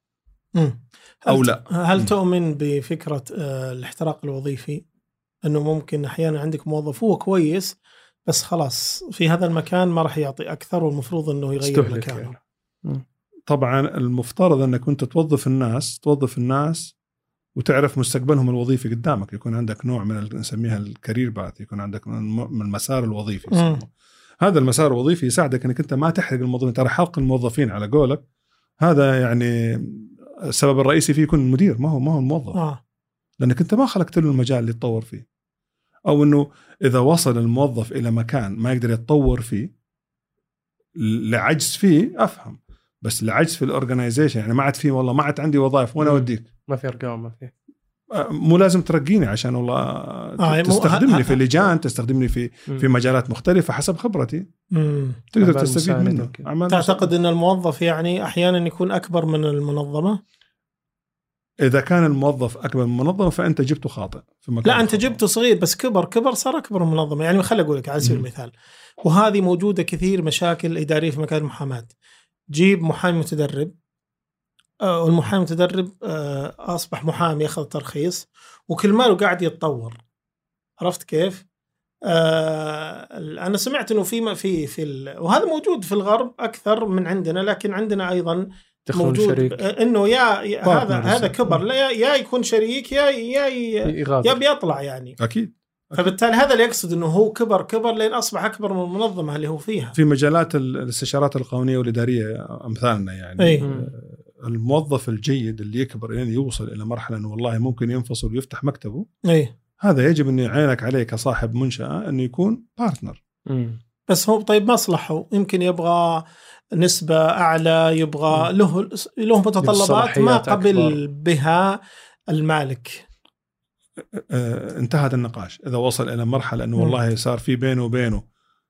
أو لا. هل تؤمن بفكرة الاحتراق الوظيفي، أنه ممكن أحيانا عندك موظف هو كويس بس خلاص في هذا المكان ما راح يعطي أكثر والمفروض أنه يغير مكانه؟ طبعا المفترض أنك كنت توظف الناس وتعرف مستقبلهم الوظيفي قدامك، يكون عندك نوع من نسميها الكارير باث، يكون عندك من المسار الوظيفي. هذا المسار الوظيفي يساعدك أنك أنت ما تحرق الموظفين. ترى حرق الموظفين على قولك هذا يعني السبب الرئيسي فيه يكون المدير، ما هو الموظف. لأنك أنت ما خلقت له المجال اللي يتطور فيه، أو أنه إذا وصل الموظف إلى مكان ما يقدر يتطور فيه لعجز فيه، أفهم، بس لعجز في الأورجنايزيشن، يعني ما عاد فيه والله ما عاد عندي وظائف وأنا أوديك، ما في أرقام، ما في مو لازم ترقيني عشان والله تستخدمني في لجان، تستخدمني في مجالات مختلفة حسب خبرتي. تقدر تستفيد منه. تعتقد أن الموظف يعني أحيانا يكون أكبر من المنظمة؟ إذا كان الموظف أكبر من المنظمة فأنت جبته خاطئ في مكان. لا، أنت جبته صغير بس كبر صار أكبر من المنظمة. يعني خلي أقول لك على سبيل المثال، وهذه موجودة كثير مشاكل إدارية في مكان المحاماة. جيب محامي متدرب، والمحامي المتدرب أصبح محامي يأخذ ترخيص وكل ماله قاعد يتطور. عرفت كيف؟ أنا سمعت إنه في وهذا موجود في الغرب أكثر من عندنا، لكن عندنا أيضا موجود إنه هذا كبر، لا يا يكون شريك يا بيطلع يعني. أكيد. فبالتالي هذا اللي يقصد إنه هو كبر لين أصبح أكبر من المنظمة اللي هو فيها. في مجالات الاستشارات القانونية والإدارية أمثالنا يعني الموظف الجيد اللي يكبر لين يوصل إلى مرحلة إنه والله ممكن ينفصل ويفتح مكتبه، هذا يجب أن يعينك عليه كصاحب منشأة أنه يكون بارتنر. بس هو طيب مصلحه يمكن يبغى نسبة أعلى، يبغى له متطلبات ما قبل بها المالك. انتهت النقاش إذا وصل إلى مرحلة أنه والله صار في بينه وبينه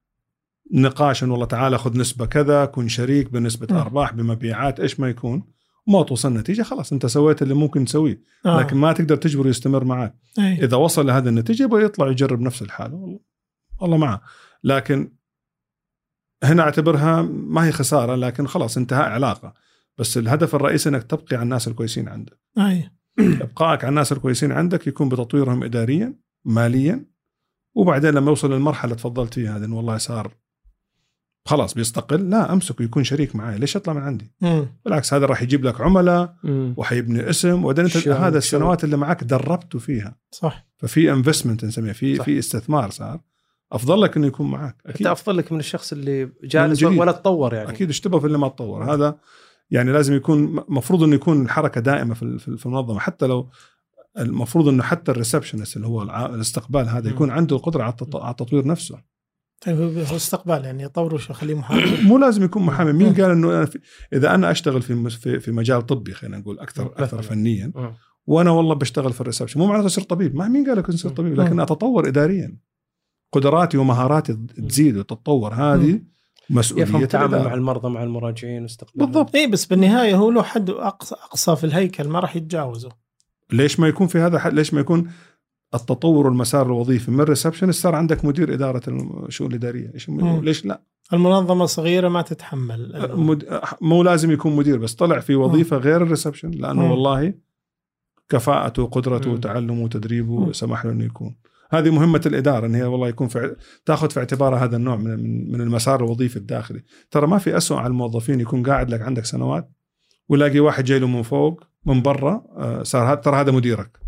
نقاش أنه والله تعالى خذ نسبة كذا، كن شريك بنسبة أرباح بمبيعات إيش ما يكون، وما توصل نتيجة، خلاص أنت سويت اللي ممكن تسويه. لكن ما تقدر تجبره يستمر معك. إذا وصل لهذا النتيجة يبغى يطلع يجرب نفس الحالة، والله معه. لكن هنا اعتبرها ما هي خسارة، لكن خلاص انتهى علاقة. بس الهدف الرئيسي انك تبقي على الناس الكويسين عندك. ابقائك على الناس الكويسين عندك يكون بتطويرهم إداريا ماليا، وبعدين لما يوصل للمرحلة تفضلت فيها هذا انه والله صار خلاص بيستقل، لا امسك ويكون شريك معي، ليش اطلع من عندي؟ بالعكس هذا راح يجيب لك عملاء وحيبني اسم، وبعدين انت هذا السنوات اللي معك دربته فيها، صح. ففي انفستمنت نسميه، في استثمار صار، افضل لك انه يكون معك. اكيد افضل لك من الشخص اللي جالس ولا تطور يعني. اكيد اشتبه في اللي ما تطور. هذا يعني لازم يكون مفروض انه يكون الحركه دائمه في المنظمه، حتى لو المفروض انه حتى الريسبشنست اللي هو الاستقبال هذا يكون عنده القدره على التطوير نفسه. طيب هو استقبال يعني يطوره شو خليه محامي؟ مو لازم يكون محامي. مين قال انه اذا انا اشتغل في مجال طبي، خلينا نقول اكثر فنيا، وانا والله بشتغل في الريسبشن، مو معناته اصير طبيب. ما مين قال لك اصير طبيب، لكن اتطور اداريا، قدراتي ومهاراتي تزيد وتطور. هذه مسؤولية. يفهم تعامل مع المرضى مع المراجعين واستقبال. بالضبط. بس بالنهاية هو له حد أقصى في الهيكل ما راح يتجاوزه. ليش ما يكون في هذا ليش ما يكون التطور والمسار الوظيفي من ريسبشن صار عندك مدير إدارة الشؤون الإدارية؟ ليش لا؟ المنظمة صغيرة ما تتحمل. مو لازم يكون مدير، بس طلع في وظيفة غير الريسبشن، لأنه والله كفاءته وقدرته وتعلمه وتدريبه سمح له إنه يكون. هذه مهمة الإدارة، إن هي والله يكون تأخذ في اعتبار هذا النوع من المسار الوظيفي الداخلي. ترى ما في أسوأ على الموظفين يكون قاعد لك عندك سنوات ولاقي واحد جاي له من فوق من برا صار ترى هذا مديرك.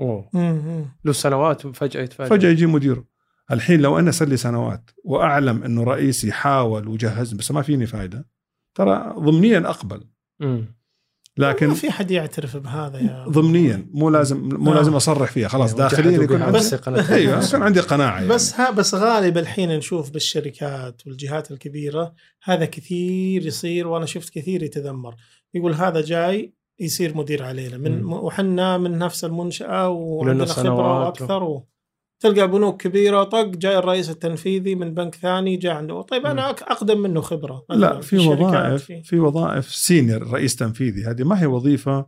له سنوات وفجأة يتفاجئ، فجأة يجي مديره. الحين لو أنا صار لي سنوات وأعلم إنه رئيسي حاول وجهز بس ما فيني فايدة، ترى ضمنيا أقبل. لكن ما في حد يعترف بهذا يا ضمنيا، مو لازم أصرح فيها، خلاص داخليا يكون عندي قناعة يعني. بس غالب الحين نشوف بالشركات والجهات الكبيرة هذا كثير يصير، وأنا شفت كثير يتذمر، يقول هذا جاي يصير مدير علينا وحنا من نفس المنشأة وعندنا خبرة وأكثر تلقى بنوك كبيرة طق جاي الرئيس التنفيذي من بنك ثاني جاء عنده، طيب أنا أقدم منه خبرة. لا، في وظائف سينيور رئيس تنفيذي، هذه ما هي وظيفة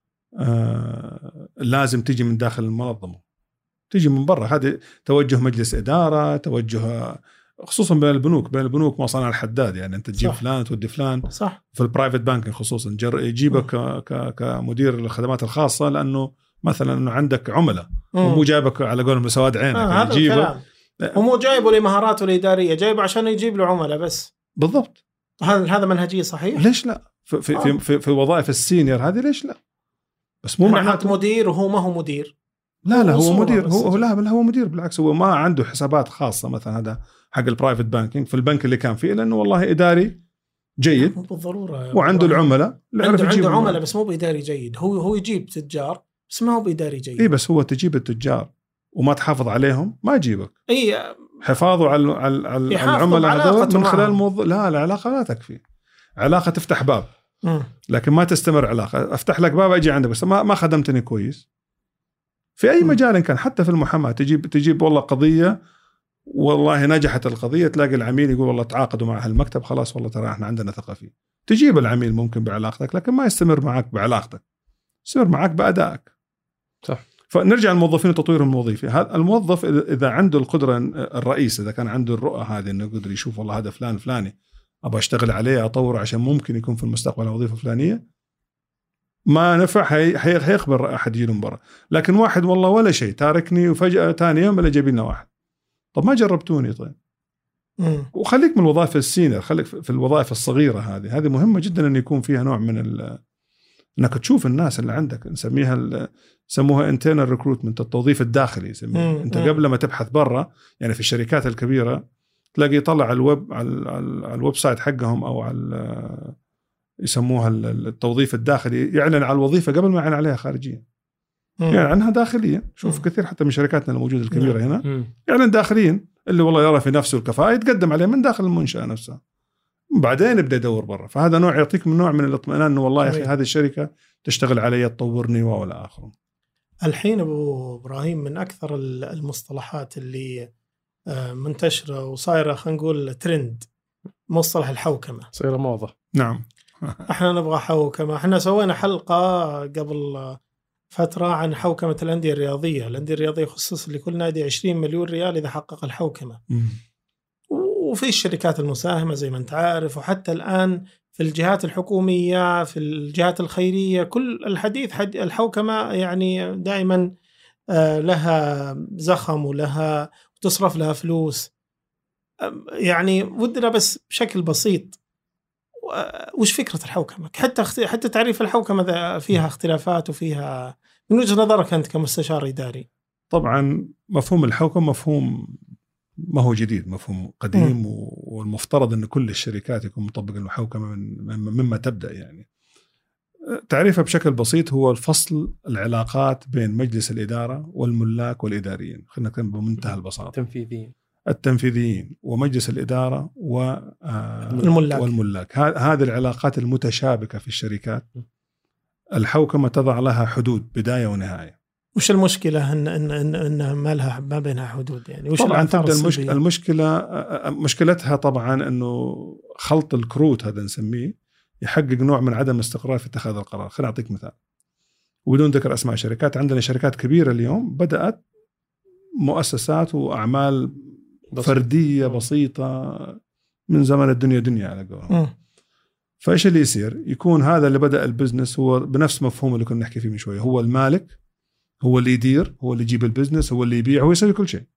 لازم تيجي من داخل المنظمة، تيجي من برا. هذه توجه مجلس إدارة، توجه خصوصا بين البنوك مصانع الحداد، يعني أنت تجيب فلان تودي فلان. صح. في البرايفت بانك خصوصا يجيبك كمدير الخدمات الخاصة، لأنه مثلا أنه عندك عملاء ومو جايبك على قولهم بسواد عينك، يجيبه ومو جايبه لمهاراته الإدارية، جايبه عشان يجيب له عملاء بس. بالضبط. هذا منهجية صحيح. ليش لا؟ في وظائف السينيور هذه ليش لا؟ بس مو معناته مدير وهو ما هو مدير. لا هو مدير، هو مدير، بالعكس هو ما عنده حسابات خاصة مثلا هذا حق البرايفت بانكينج في البنك اللي كان فيه، لأنه والله إداري جيد بالضرورة وعنده العملاء، عنده عملاء بس مو بإداري جيد. هو يجيب تجار بس ما هو بإداري جيد. إيه بس هو تجيب التجار وما تحافظ عليهم ما يجيبك. حفاظه على العملاء هذول من خلال لا العلاقة لا تكفي. علاقة تفتح باب لكن ما تستمر علاقة. أفتح لك باب أجي عندك بس ما خدمتني كويس، في أي مجال إن كان، حتى في المحاماة تجيب والله قضية، والله نجحت القضية، تلاقي العميل يقول والله تعاقدوا مع هالمكتب، خلاص والله ترى احنا عندنا ثقة فيه. تجيب العميل ممكن بعلاقتك، لكن ما يستمر معك بعلاقتك، يستمر معك بأدائك. صح. فنرجع للموظفين وتطويرهم الوظيفي. هذا الموظف إذا عنده القدرة، الرئيس إذا كان عنده الرؤى هذه إنه يقدر يشوف والله هذا فلان فلاني أبغى أشتغل عليه أطوره عشان ممكن يكون في المستقبل وظيفة فلانية، ما نفع هيخبر أحد يجي من برا. لكن واحد والله ولا شيء تاركني وفجأة ثاني يوم اللي جايب لنا واحد، طب ما جربتوني؟ طيب وخليك من الوظائف السينيور، خليك في الوظائف الصغيرة. هذه مهمة جدا أن يكون فيها نوع من أنك تشوف الناس اللي عندك، سموها internal recruitment، التوظيف الداخلي يسميه. أنت قبل ما تبحث برا، يعني في الشركات الكبيرة تلاقي يطلع على الويب سايت حقهم أو على يسموها التوظيف الداخلي، يعلن على الوظيفة قبل ما يعلن عليها خارجيا، يعني عنها داخليا. شوف كثير حتى من شركاتنا الموجودة الكبيرة هنا يعلن داخليا، اللي والله يرى في نفسه الكفاءة يتقدم عليه من داخل المنشأة نفسها، بعدين يبدأ يدور برا. فهذا نوع يعطيك من نوع من الاطمئنان إنه والله يا أخي هذه الشركة تشتغل علي، تطورني ولا آخره. الحين أبو إبراهيم من أكثر المصطلحات اللي منتشرة وصايرة، خلينا نقول ترند، مصطلح الحوكمة، صايرة موضة. نعم. احنا نبغى حوكمة. احنا سوينا حلقة قبل فترة عن حوكمة الأندية الرياضية. الأندية الرياضية خصص لكل نادي 20 مليون ريال إذا حقق الحوكمة. وفي الشركات المساهمة زي ما أنت عارف، وحتى الآن في الجهات الحكومية، في الجهات الخيرية، كل الحديث الحوكمة يعني دائما لها زخم ولها تصرف لها فلوس. يعني ودنا بس بشكل بسيط وش فكرة الحوكمة؟ حتى تعريف الحوكمة فيها اختلافات، وفيها من وجهة نظرك أنت كمستشار إداري. طبعا مفهوم الحوكمة مفهوم ما هو جديد، مفهوم قديم، والمفترض أن كل الشركات يكون مطبق المحوكمة مما تبدأ. يعني تعريفها بشكل بسيط هو الفصل العلاقات بين مجلس الإدارة والملاك والإداريين، خلينا نتكلم بمنتهى البساطة، التنفيذيين ومجلس الإدارة والملاك. هذه العلاقات المتشابكة في الشركات، الحوكمة تضع لها حدود بداية ونهاية. وش المشكلة إن ما بينها حدود؟ يعني وش طبعا تبدأ مشكلتها طبعا أنه خلط الكروت هذا نسميه يحقق نوع من عدم الاستقرار في اتخاذ القرار. خلينا أعطيك مثال وبدون ذكر أسماء شركات. عندنا شركات كبيرة اليوم بدأت مؤسسات وأعمال فردية بسيطة من زمن الدنيا دنيا على قولهم. فإيش اللي يصير؟ يكون هذا اللي بدأ البزنس هو بنفس مفهوم اللي كنا نحكي فيه من شوية، هو المالك، هو اللي يدير، هو اللي يجيب البزنس، هو اللي يبيع، هو يسوي كل شيء.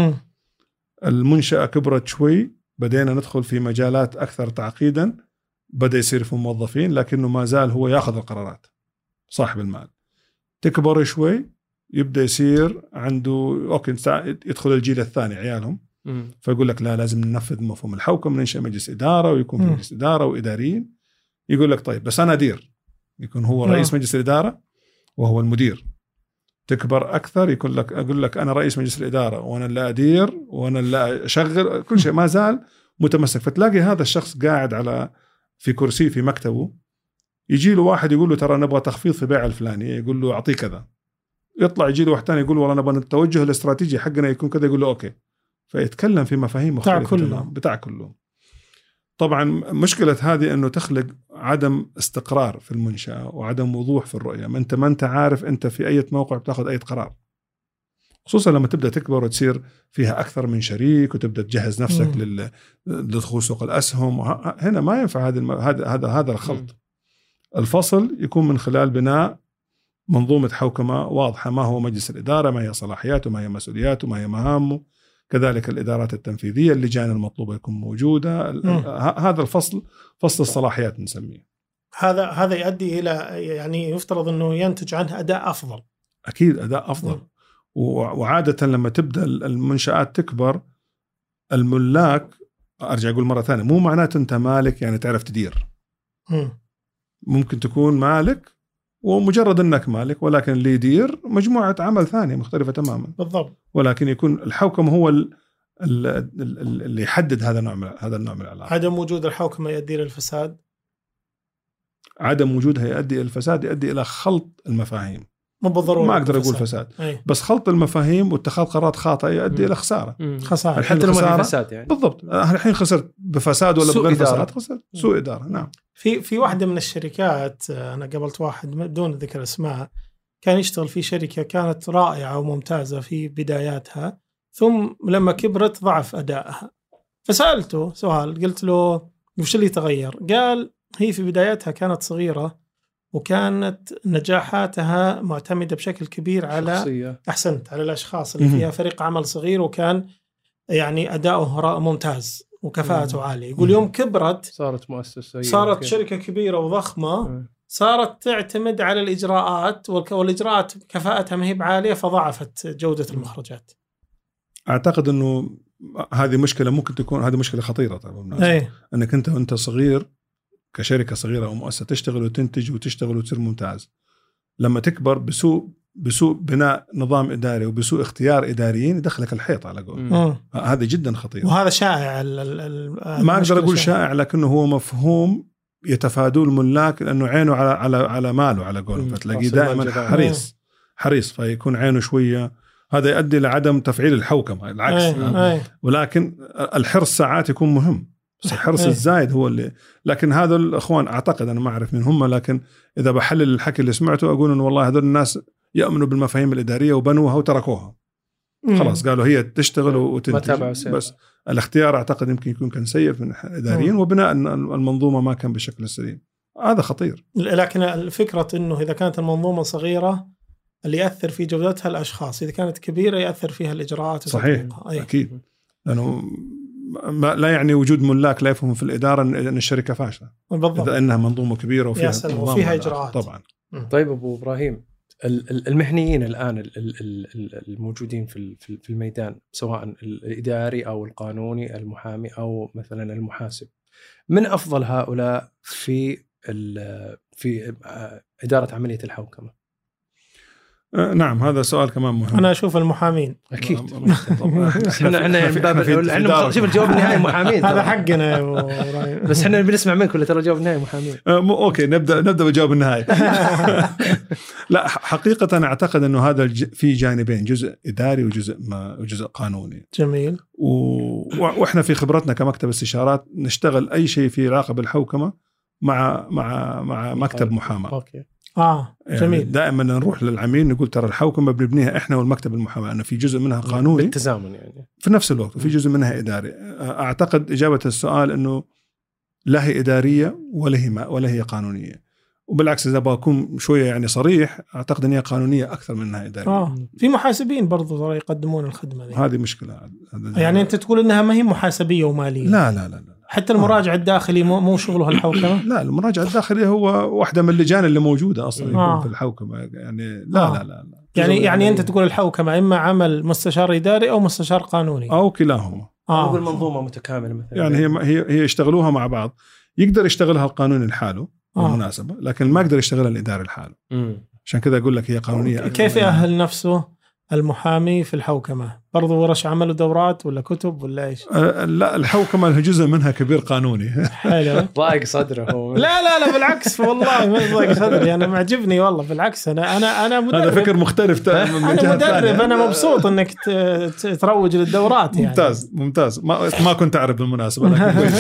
المنشأة كبرت شوي، بدينا ندخل في مجالات أكثر تعقيدا، بدأ يصير في موظفين، لكنه ما زال هو يأخذ القرارات صاحب المال. تكبر شوي يبدأ يصير عنده أوكي يدخل الجيل الثاني عيالهم، فيقول لك لا لازم ننفذ مفهوم الحوكمة، ننشأ مجلس إدارة ويكون في مجلس إدارة وإداريين. يقول لك طيب بس أنا أدير، يكون هو رئيس مجلس الإدارة وهو المدير. تكبر أكثر أقول لك أنا رئيس مجلس الإدارة وأنا اللي أدير وأنا اللي أشغل كل شيء، ما زال متمسك. فتلاقي هذا الشخص قاعد في كرسي في مكتبه، يجي له واحد يقول له ترى نبغى تخفيض في بيع الفلاني، يقول له أعطيه كذا. يطلع يجي له واحد ثاني يقول والله نبغى التوجه الاستراتيجي حقنا يكون كذا، يقول له أوكي. فيتكلم في مفاهيم مختلفة بتاع كله. طبعا مشكلة هذه أنه تخلق عدم استقرار في المنشأة وعدم وضوح في الرؤية. ما أنت عارف أنت في أي موقع بتاخذ أي قرار، خصوصا لما تبدأ تكبر وتصير فيها أكثر من شريك وتبدأ تجهز نفسك لدخول سوق الأسهم. هنا ما ينفع هذا الخلط. الفصل يكون من خلال بناء منظومة حوكمة واضحة، ما هو مجلس الإدارة، ما هي صلاحياته، ما هي مسؤولياته، ما هي مهامه، كذلك الإدارات التنفيذية، اللجان المطلوبة يكون موجودة. هذا فصل الصلاحيات نسميه. هذا يؤدي إلى يعني يفترض أنه ينتج عنه أداء أفضل. أكيد أداء أفضل. وعادة لما تبدأ المنشآت تكبر، الملاك أرجع أقول مرة ثانية مو معناته أنت مالك يعني تعرف تدير. ممكن تكون مالك ومجرد أنك مالك، ولكن اللي يدير مجموعة عمل ثانية مختلفة تماما. بالضبط. ولكن يكون الحوكمة هو اللي يحدد هذا النوع من العلاقة. عدم وجود الحوكمة يؤدي إلى الفساد. عدم وجودها يؤدي إلى الفساد، يؤدي إلى خلط المفاهيم. مو بالضروره ما اقدر اقول فساد. بس خلط المفاهيم واتخاذ قرارات خاطئه يؤدي الى خساره. خساره حتى لو ما في فساد يعني. بالضبط. الحين خسرت بفساد ولا بغير فساد، خسرت سوء اداره. نعم. في واحده من الشركات انا قابلت واحد بدون ذكر اسماء كان يشتغل في شركه كانت رائعه وممتازه في بداياتها، ثم لما كبرت ضعف ادائها. فسالته سؤال، قلت له وش اللي تغير؟ قال هي في بداياتها كانت صغيره وكانت نجاحاتها معتمده بشكل كبير على شخصية. احسنت، على الاشخاص اللي فيها فريق عمل صغير، وكان يعني اداؤه ممتاز وكفاءته عاليه. يقول يوم كبرت صارت مؤسسه، صارت شركه كبيره وضخمه، صارت تعتمد على الاجراءات، والاجراءات كفاءتها ما هي بعاليه، فضعفت جوده المخرجات. اعتقد انه هذه مشكله ممكن تكون، هذه مشكله خطيره طبعا. انك انت صغير كشركه صغيره او مؤسسه تشتغل وتنتج وتشتغل وتصير ممتاز، لما تكبر بسوء بناء نظام اداري وبسوء اختيار اداريين يدخلك الحيط على قول. هذا جدا خطير، وهذا شائع. ما اقدر اقول شائع، لكنه هو مفهوم يتفادوه الملاك لانه عينه على ماله على قول، فتلاقيه دائما حريص فيكون عينه شويه. هذا يؤدي لعدم تفعيل الحوكمه، العكس. ولكن الحرص ساعات يكون مهم، الحرص الزايد هو اللي. لكن هذا الأخوان أعتقد، أنا ما أعرف من هم، لكن إذا بحلل الحكي اللي سمعته أقول إنه والله هذول الناس يؤمنوا بالمفاهيم الإدارية وبنوها وتركوها. خلاص قالوا هي تشتغل وتنتج، بس الاختيار أعتقد يمكن يكون كان سيء من الإداريين، وبناء المنظومة ما كان بشكل سليم. هذا خطير. لكن الفكرة إنه إذا كانت المنظومة صغيرة اللي يأثر في جودتها الأشخاص، إذا كانت كبيرة يأثر فيها الإجراءات. صحيح. أكيد. لأنه لا يعني وجود ملاك لا يفهم في الإدارة أن الشركة فاشلة. بالضبط. إذا أنها منظومة كبيرة وفيها إجراءات. طبعا. طيب أبو إبراهيم، المهنيين الآن الموجودين في الميدان، سواء الإداري أو القانوني، المحامي أو مثلا المحاسب، من أفضل هؤلاء في إدارة عملية الحوكمة؟ نعم، هذا سؤال كمان مهم. أنا أشوف المحامين أكيد. إحنا شوف الجواب النهائي محامين. هذا حقنا. بس إحنا بنسمع منك ولا ترى الجواب النهائي محامين؟ أوكي، نبدأ بالجواب النهائي. لا، حقيقة أعتقد إنه هذا في جانبين، جزء إداري وجزء قانوني. جميل. وإحنا في خبرتنا كمكتب استشارات نشتغل أي شيء في علاقة بالحوكمة مع مكتب محاماة. أوكي. جميل. يعني دائما نروح للعميل نقول ترى الحوكمة بنبنيها احنا والمكتب المحاماة، أنه في جزء منها قانوني بالتزامن يعني في نفس الوقت، وفي جزء منها إداري. أعتقد إجابة السؤال أنه لا هي إدارية ولا هي قانونية، وبالعكس إذا بكون شوية يعني صريح، أعتقد أن هي قانونية أكثر منها إدارية. في محاسبين برضو ترى يقدمون الخدمة دي. هذه مشكلة. يعني أنت تقول أنها ما هي محاسبية ومالية؟ لا. حتى المراجع الداخلي مو شغله الحوكمة؟ لا، المراجع الداخلي هو واحدة من اللجان اللي موجودة أصلا يكون في الحوكمة. يعني لا. يعني أنت تقول الحوكمة إما عمل مستشار إداري أو مستشار قانوني أو كلاهما. أو المنظومة متكاملة مثلا. يعني هي يشتغلوها مع بعض. يقدر يشتغلها القانوني لحاله بالمناسبة، لكن ما يقدر يشتغلها الإداري لحاله. عشان كذا أقول لك هي قانونية. كيف يأهل نفسه المحامي في الحوكمة؟ برضو ورش عمل ودورات ولا كتب ولا إيش؟ لا، الحوكمة جزء منها كبير قانوني. حلو. ضايق صدره. لا بالعكس، والله ما ضايق صدري، أنا معجبني والله. بالعكس أنا مدرب. هذا فكر مختلف. أنا مدرب. أنا مبسوط إنك تروج للدورات يعني. ممتاز. ما كنت أعرف بالمناسبة.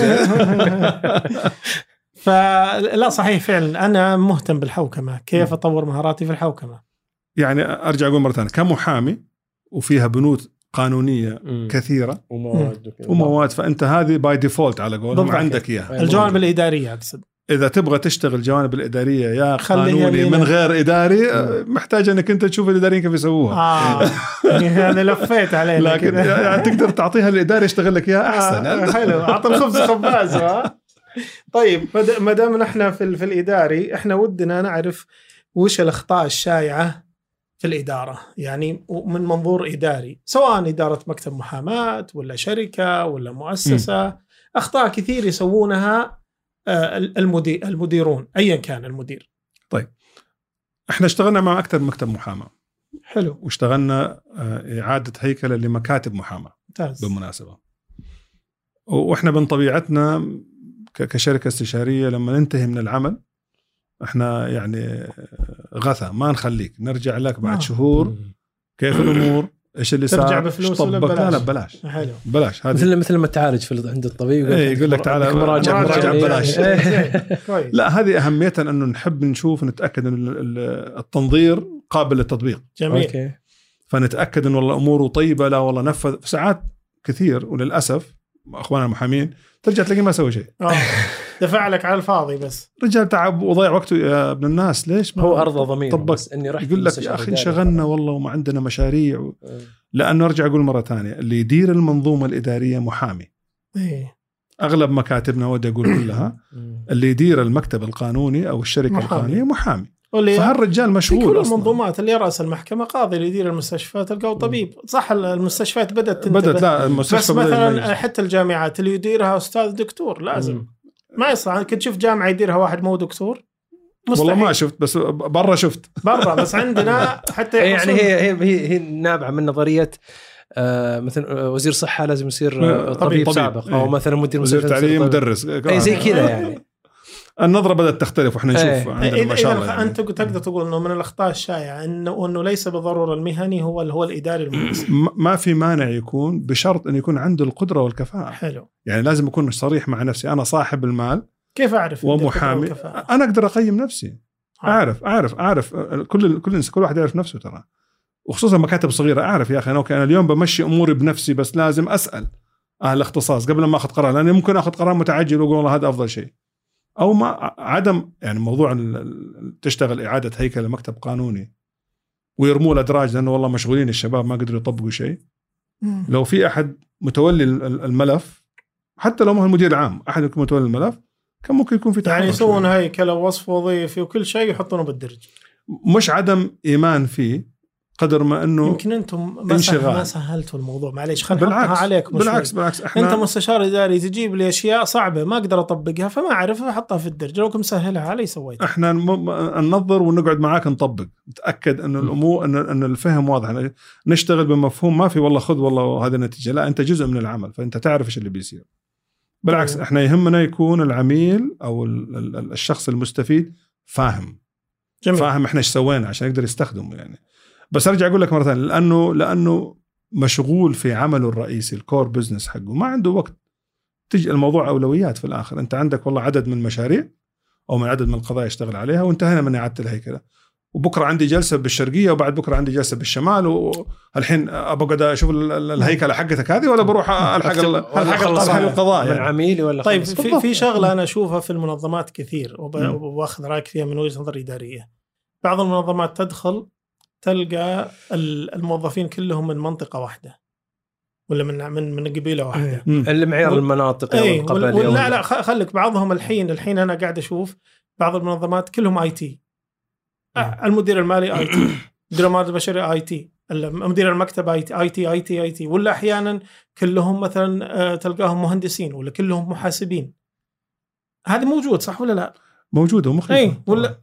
فلا صحيح فعلا أنا مهتم بالحوكمة. كيف أطور مهاراتي في الحوكمة؟ يعني أرجع أقول مرة ثانية، كمحامي وفيها بنود قانونية كثيرة ومواد، فأنت هذه باي ديفولت على قولهم عندك إياها. الجوانب الإدارية أقصد. إذا تبغى تشتغل الجوانب الإدارية يا قانوني من غير إداري، محتاج أنك أنت تشوف الإداريين كيف يسووها. يعني لفيت عليه. لكن يعني تقدر تعطيها الإداري يشتغل لك إياها أحسن. حلو، أعطي الخبز خباز. طيب، ما دام نحن في الإداري، إحنا ودنا نعرف وش الأخطاء الشائعة في الإدارة، يعني من منظور إداري، سواء إدارة مكتب محاماة ولا شركة ولا مؤسسة. أخطاء كثير يسوونها المديرون أيا كان المدير. طيب، احنا اشتغلنا مع أكثر مكتب محاماة. حلو. واشتغلنا إعادة هيكلة لمكاتب محاماة. ممتاز. بالمناسبة، وإحنا من طبيعتنا كشركة استشارية لما ننتهي من العمل احنا يعني غثى ما نخليك، نرجع لك بعد شهور كيف الامور، ايش اللي صار، ترجع بفلوس ولا ببلاش. حلو. بلاش. مثل ما تعالج عند الطبيب يقول لك تعال مراجعة ببلاش. لا هذه أهميتها أنه نحب نشوف نتأكد أن التنظير قابل للتطبيق. جميل. أوكي. فنتأكد أن والله أموره طيبة، لا والله نفذ. ساعات كثير وللأسف أخواننا المحامين ترجع تلاقي ما سوى شيء، دفع لك على الفاضي، بس رجال تعب وضيع وقته يا ابن الناس. ليش؟ هو أرضى ضمير طبق إني رحت يقول لك يا أخي انشغلنا والله وما عندنا مشاريع لأنه أرجع أقول مرة ثانية، اللي يدير المنظومة الإدارية محامي. أغلب مكاتبنا ودي أقول كلها اللي يدير المكتب القانوني أو الشركة القانونية محامي. فهالرجال مشغول. كل المنظومات اللي رأس المحكمة قاضي، اللي يدير المستشفيات تلقاه طبيب. صح المستشفيات بدت لا المستشفى بس مثلا حتى الجامعات اللي يديرها أستاذ دكتور لازم. ما يصح كنت شوف جامعة يديرها واحد مو دكتور، مستحيل. والله ما شفت، بس برا شفت برا، بس عندنا حتى يعني هي نابعة من نظرية مثلا وزير صحة لازم يصير طبيب سابق، أو مثلا مدير وزير تعليم مدرس، زي كذا يعني. النظرة بدأت تختلف وإحنا نشوف عندنا ما شاء الله. أنت تقدر تقول إنه من الأخطاء الشائعة إنه ليس بالضرورة المهني هو الإداري المناسب. ما في مانع يكون، بشرط أن يكون عنده القدرة والكفاءة. حلو. يعني لازم أكون صريح مع نفسي، أنا صاحب المال كيف أعرف ومحامي، أنا أقدر أقيم نفسي. أعرف كل واحد يعرف نفسه ترى، وخصوصا مكاتب صغيرة. أعرف يا أخي أنا اليوم بمشي أموري بنفسي، بس لازم أسأل أهل الاختصاص قبل ما أخذ قرار، لأني ممكن أخذ قرار متعجل وأقول والله هذا أفضل شيء، أو ما عدم يعني موضوع تشتغل إعادة هيكل لمكتب قانوني ويرموا الأدراج لأنه والله مشغولين الشباب ما قدروا يطبقوا شيء. لو في أحد متولي الملف، حتى لو ما هو المدير العام، أحد يكون متولي الملف، كان ممكن يكون في يعني يسوون هيكل ووصف وظيفي وكل شيء يحطونه بالدرج. مش عدم إيمان فيه قدر ما انه يمكن انتم ما سهلتوا الموضوع. معليش خلينا نحطها عليكم. بالعكس انت مستشار اداري تجيب لي اشياء صعبه ما اقدر اطبقها، فما اعرف احطها في الدرج. لو كنت مسهلها علي سويت. احنا ننظر ونقعد معاك نطبق، نتاكد انه الامور ان الفهم واضح، نشتغل بمفهوم ما في والله خذ والله هذه النتيجه، لا انت جزء من العمل فانت تعرف ايش اللي بيصير. بالعكس احنا يهمنا يكون العميل او الشخص المستفيد فاهم. جميل. فاهم احنا ايش سوينا عشان يقدر يستخدمه يعني. بس ارجع اقول لك مره ثانيه، لانه مشغول في عمله الرئيسي الكور بزنس حقه، ما عنده وقت. تجي الموضوع اولويات في الاخر. انت عندك والله عدد من المشاريع او من عدد من القضايا اشتغل عليها وانتهينا من اعاده الهيكله، وبكره عندي جلسه بالشرقيه وبعد بكره عندي جلسه بالشمال، والحين ابغى اشوف الهيكله حقتك هذه ولا بروح الحق القضايا من عميلي ولا. طيب في شغله انا اشوفها في المنظمات كثير واخذ رايك فيها من وجهه نظر اداريه. بعض المنظمات تدخل تلقى الموظفين كلهم من منطقة واحدة ولا من قبيلة واحدة، المعيار المناطق والقبائل. لا خليك بعضهم الحين أنا قاعد أشوف بعض المنظمات كلهم IT. المدير المالي IT، مدير الموارد البشرية IT، مدير المكتب IT، ولا أحيانا كلهم مثلا تلقاهم مهندسين ولا كلهم محاسبين. هذا موجود صح ولا لا؟ موجود ومختلف. ولا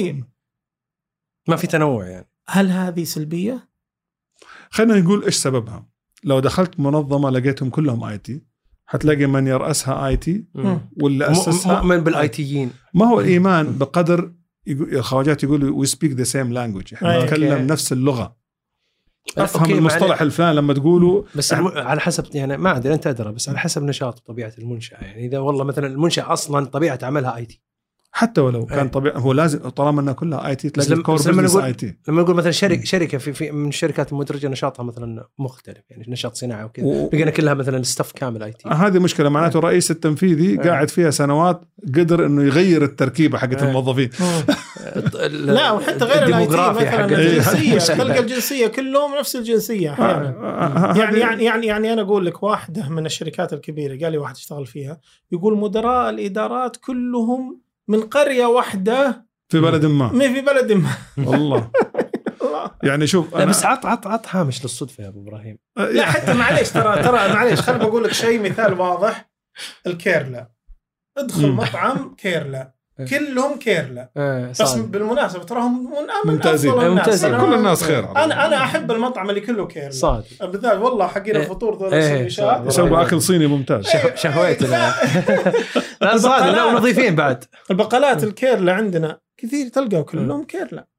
ما في تنوع يعني. هل هذه سلبية؟ خلينا نقول إيش سببها. لو دخلت منظمة لقيتهم كلهم IT، حتلاقي من يرأسها IT واللي أسسها مؤمن بالآيتيين. ما هو الإيمان بقدر الخواجات يقولوا we speak the same language، إحنا نتكلم نفس اللغة، أفهم المصطلح الفلاني لما تقولوا. بس على حسب يعني ما أدري أنت أدرى، بس على حسب نشاط وطبيعة المنشأة. يعني إذا والله مثلا المنشأة أصلا طبيعة عملها IT، حتى ولو كان طبيعي هو لازم طالما أنها كلها اي تي تلاقي الكور بزنس اي تي. لما نقول مثلا شركه في من الشركات المدرجه نشاطها مثلا مختلف، يعني نشاط صناعي وكذا، لقينا كلها مثلا ستاف كامل اي تي. هذه مشكله، معناته الرئيس التنفيذي قاعد فيها سنوات قدر انه يغير التركيبه حقت الموظفين. لا وحتى غير الاي تي مثلا الجنسيه، تلقى الجنسيه كلهم نفس الجنسيه يعني انا اقول لك واحده من الشركات الكبيره قال لي واحد اشتغل فيها يقول مدراء الادارات كلهم من قرية واحدة في بلد ما في بلد ما والله يعني شوف أنا بس عط هامش للصدفة يا أبو إبراهيم. لا حتى معليش ترى معليش خليني بقول لك شيء مثال واضح. الكيرلا ادخل مطعم كيرلا كلهم كيرلا بس بالمناسبة تراهم من ممتازين كل الناس خير. أنا أحب المطعم اللي كله كيرلا صادق بالذات والله حقين الفطور ذول السندويشات يسووا أكل صيني ممتاز. شهوتنا لا صادق لا نظيفين بعد. البقالات الكيرلا عندنا كثير تلقوا كلهم كيرلا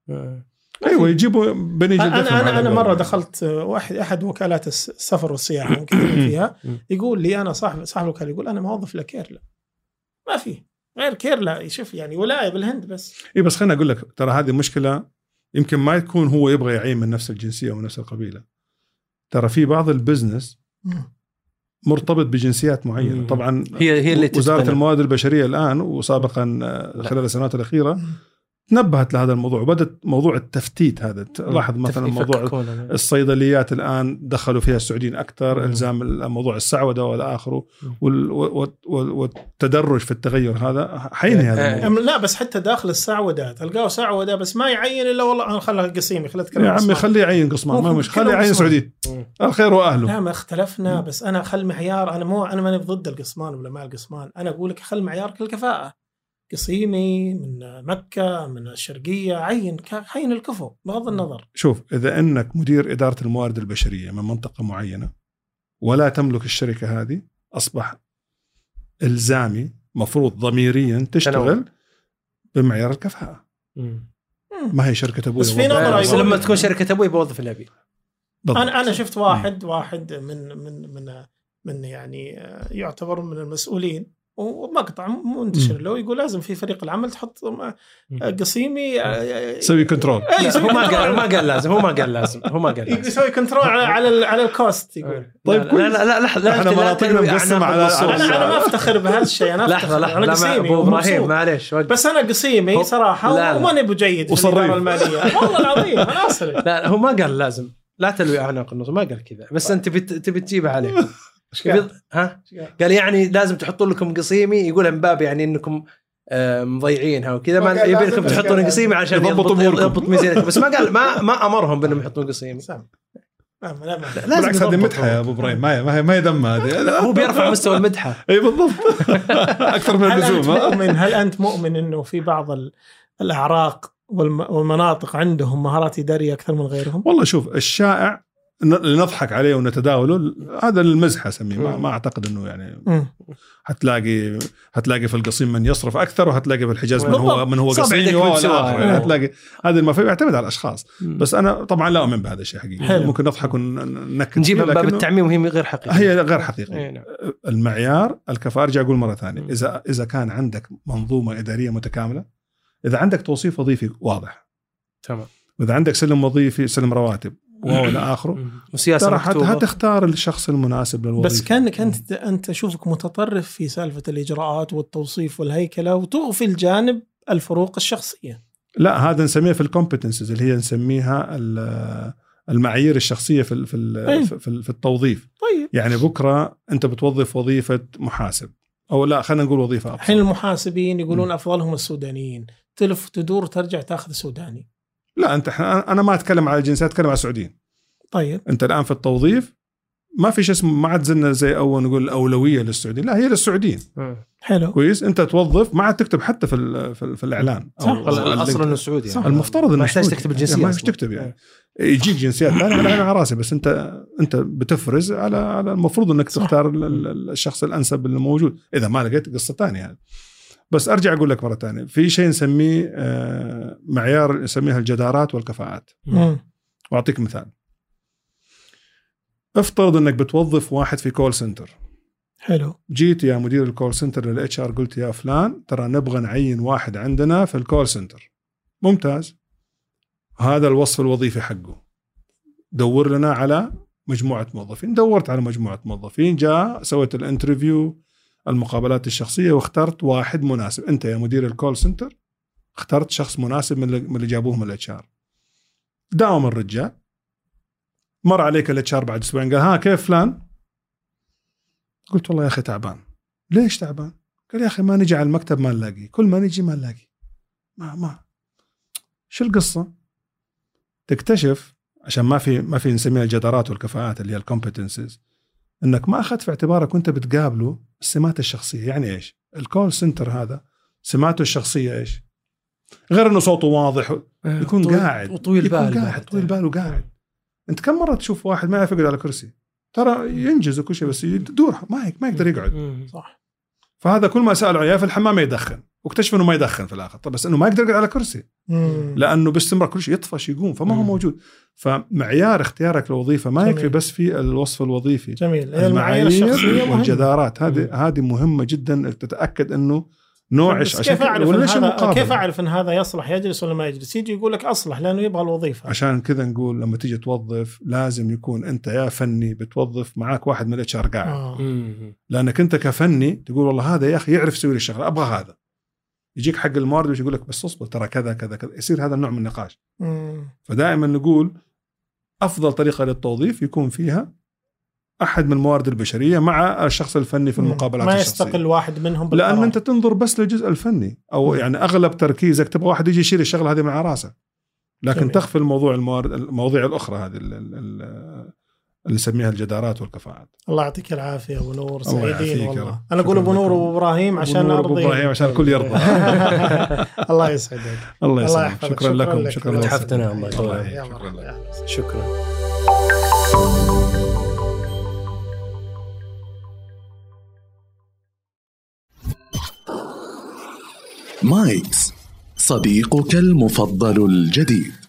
ايوه يجيبوا بني جلدتهم. انا مره دخلت احد وكالات السفر والسياحه يمكن فيها، يقول لي انا صاحب الوكاله يقول انا موظف لكيرلا، ما في غير كيرلا يشوف يعني ولايه بالهند بس. اي بس خليني اقول لك ترى هذه مشكله، يمكن ما يكون هو يبغى يعين من نفس الجنسيه او نفس القبيله. ترى في بعض البزنس مرتبط بجنسيات معينه. طبعا هي اللي وزاره الموارد البشريه الان وسابقا خلال السنوات الاخيره تنبهت لهذا الموضوع، وبدت موضوع التفتيت هذا. لاحظ مثلا موضوع الصيدليات الآن دخلوا فيها السعوديين أكثر، إلزام موضوع السعودة والى آخره، والتدرج في التغير هذا حيني هذا الموضوع. لا بس حتى داخل السعودة تلقاه سعودة بس ما يعين إلا والله أنا خلها قسيمي يا عمي خليه يعين قسمان، ما مش خليه يعين سعودي الخير وأهله. لا ما اختلفنا، بس أنا خل معيار، أنا ماني ضد القسمان ولا ما القسمان، أنا أقول لك خل معيارك الكفاءة. قصيمي من مكة من الشرقية عين الكفو بغض النظر. شوف إذا أنك مدير إدارة الموارد البشرية من منطقة معينة ولا تملك الشركة هذه، أصبح إلزامي مفروض ضميريا تشتغل بمعيار الكفاءة. ما هي شركة أبوي بس في نظرة بس لما تكون شركة أبوي بوظف الأبي. أنا شفت واحد من يعني يعتبر من المسؤولين ومقطع منتشر له يقول لازم في فريق العمل تحط قصيمي يسوي كنترول. هو ما قال لازم يسوي كنترول على الكوست يقول. طيب لا احنا مناطقنا مقسمة على انا ما افتخر بهالشيء. انا لحظة ابو ابراهيم معليش بس انا قصيمي صراحة وما نبي جيد في الإدارة المالية والله العظيم انا اصرف. لا هو ما قال لازم لا تلوي اعناق النص، ما قال كذا، بس انت تبي تجيبها عليكم. قال يعني لازم تحطوا لكم قصيمي، يقول من باب يعني انكم مضيعينها وكذا، ما يبي لكم تحطون قصيمي عشان يضبط ميزانيتكم، بس ما قال ما امرهم بانهم يحطون قصيمي. بالعكس هذه مدحه يا ابو ابراهيم، ما يدم هذه، هو بيرفع مستوى المدحه. اي بالضبط اكثر من اللزوم. هل انت مؤمن انه في بعض الاعراق والمناطق عندهم مهارات اداريه اكثر من غيرهم؟ والله شوف الشائع اللي نضحك عليه ونتداوله هذا المزح اسميه، ما اعتقد انه يعني هتلاقي في القصيم من يصرف اكثر، وهتلاقي في الحجاز من هو قصيم ولا هتلاقي هذا المفهوم يعتمد على الاشخاص. بس انا طبعا لا اؤمن بهذا الشيء حقيقي. ممكن نضحك وننكت نجيب باب التعميم وهي غير حقيقيه، هي غير حقيقيه. المعيار الكفاءه ارجع اقول مره ثانيه، اذا كان عندك منظومه اداريه متكامله، اذا عندك توصيف وظيفي واضح تمام، واذا عندك سلم وظيفي سلم رواتب وإلى آخره، وسياسة هتختار الشخص المناسب للوظيفة. بس كانك أنت شوفك متطرف في سالفة الإجراءات والتوصيف والهيكلة، وتغفل الجانب الفروق الشخصية. لا هذا نسميه في الكومبتنسز اللي هي نسميها المعايير الشخصية في التوظيف. طيب يعني بكرة أنت بتوظف وظيفة محاسب، أو لا خلينا نقول وظيفة أبسط. الحين المحاسبين يقولون أفضلهم السودانيين، تلف تدور ترجع تأخذ سوداني. لا أنا ما أتكلم على الجنسيات، أتكلم على السعوديين. طيب أنت الآن في التوظيف ما في شيء اسمه، ما عاد زلنا زي أول نقول الأولوية للسعوديين، لا هي للسعوديين. حلو كويس. أنت توظف ما عاد تكتب حتى في الإعلان الأصل إنه السعودي يعني. المفترض إنه ما يحتاج تكتب الجنسية، ما تكتب يعني يجيك جنسيات ثانية على راسي، بس أنت بتفرز على المفروض إنك تختار الشخص الأنسب اللي موجود. إذا ما لقيت قصة ثانية يعني. بس أرجع أقول لك مرة ثانية، في شيء نسميه معيار نسميها الجدارات والكفاءات. وأعطيك مثال. افترض أنك بتوظف واحد في كول سنتر. حلو. جيت يا مدير الكول سنتر للاتش ار قلت يا فلان ترى نبغى نعين واحد عندنا في الكول سنتر. ممتاز، هذا الوصف الوظيفي حقه، دور لنا على مجموعة موظفين. دورت على مجموعة موظفين، جاء سويت الانترفيو المقابلات الشخصية واخترت واحد مناسب. أنت يا مدير الكول سنتر اخترت شخص مناسب من اللي جابوه من الاتش ار. داوم الرجال، مر عليك الاتش ار بعد اسبوعين قال ها كيف فلان؟ قلت والله يا اخي تعبان. ليش تعبان؟ قال يا اخي ما نجي على المكتب ما نلاقي، كل ما نجي ما نلاقي. ما شو القصة؟ تكتشف عشان ما في نسميها الجدارات والكفاءات اللي هي الكومبتنسز، انك ما اخذت في اعتبارك وانت بتقابله السمات الشخصية. يعني ايش؟ الكول سنتر هذا سماته الشخصية ايش؟ غير انه صوته واضح، يكون قاعد وطويل بال وقاعد. انت كم مرة تشوف واحد ما يعرف يقعد على كرسي، ترى ينجز وكل شيء بس يدور ما يقدر يقعد. صح. فهذا كل ما سألوا عليه في الحمام يدخن، واكتشفوا انه ما يدخن في الاخر. طب بس انه ما يقدر يقعد على كرسي لانه باستمرار كل شيء يطفش يقوم، فما هو موجود. فمعيار اختيارك للوظيفه ما يكفي بس في الوصف الوظيفي. جميل. المعايير والجدارات هذه مهمه جدا، تتاكد انه نوعش. عشان كيف اعرف ان هذا يصلح يجلس ولا ما يجلس؟ يجي يقول لك اصلح لانه يبغى الوظيفه. عشان كذا نقول لما تيجي توظف لازم يكون انت يا فني بتوظف معاك واحد من الاتش ار قاعد. لانك انت كفني تقول والله هذا يا اخي يعرف يسوي لي الشغله، ابغى هذا. يجيك حق الموارد ويقول لك بس اصبر ترى كذا كذا كذا، يصير هذا النوع من النقاش. فدائما نقول افضل طريقه للتوظيف يكون فيها احد من الموارد البشريه مع الشخص الفني في المقابلات ما الشخصية. يستقل واحد منهم بالقرار. لان انت تنظر بس للجزء الفني، او يعني اغلب تركيزك تبغى واحد يجي يشيل الشغله هذه من على راسه، لكن جميل. تخفي المواضيع الاخرى هذه اللي نسميها الجدارات والكفاءات. الله يعطيك العافيه ابو نور، سعيدين والله. انا اقول ابو نور وابو ابراهيم عشان ارضي عشان الكل يرضى. الله يسعدك. الله يسعدك. شكرا لكم. شكرا لك. تحفتنا. الله شكرا. مايكس صديقك المفضل الجديد.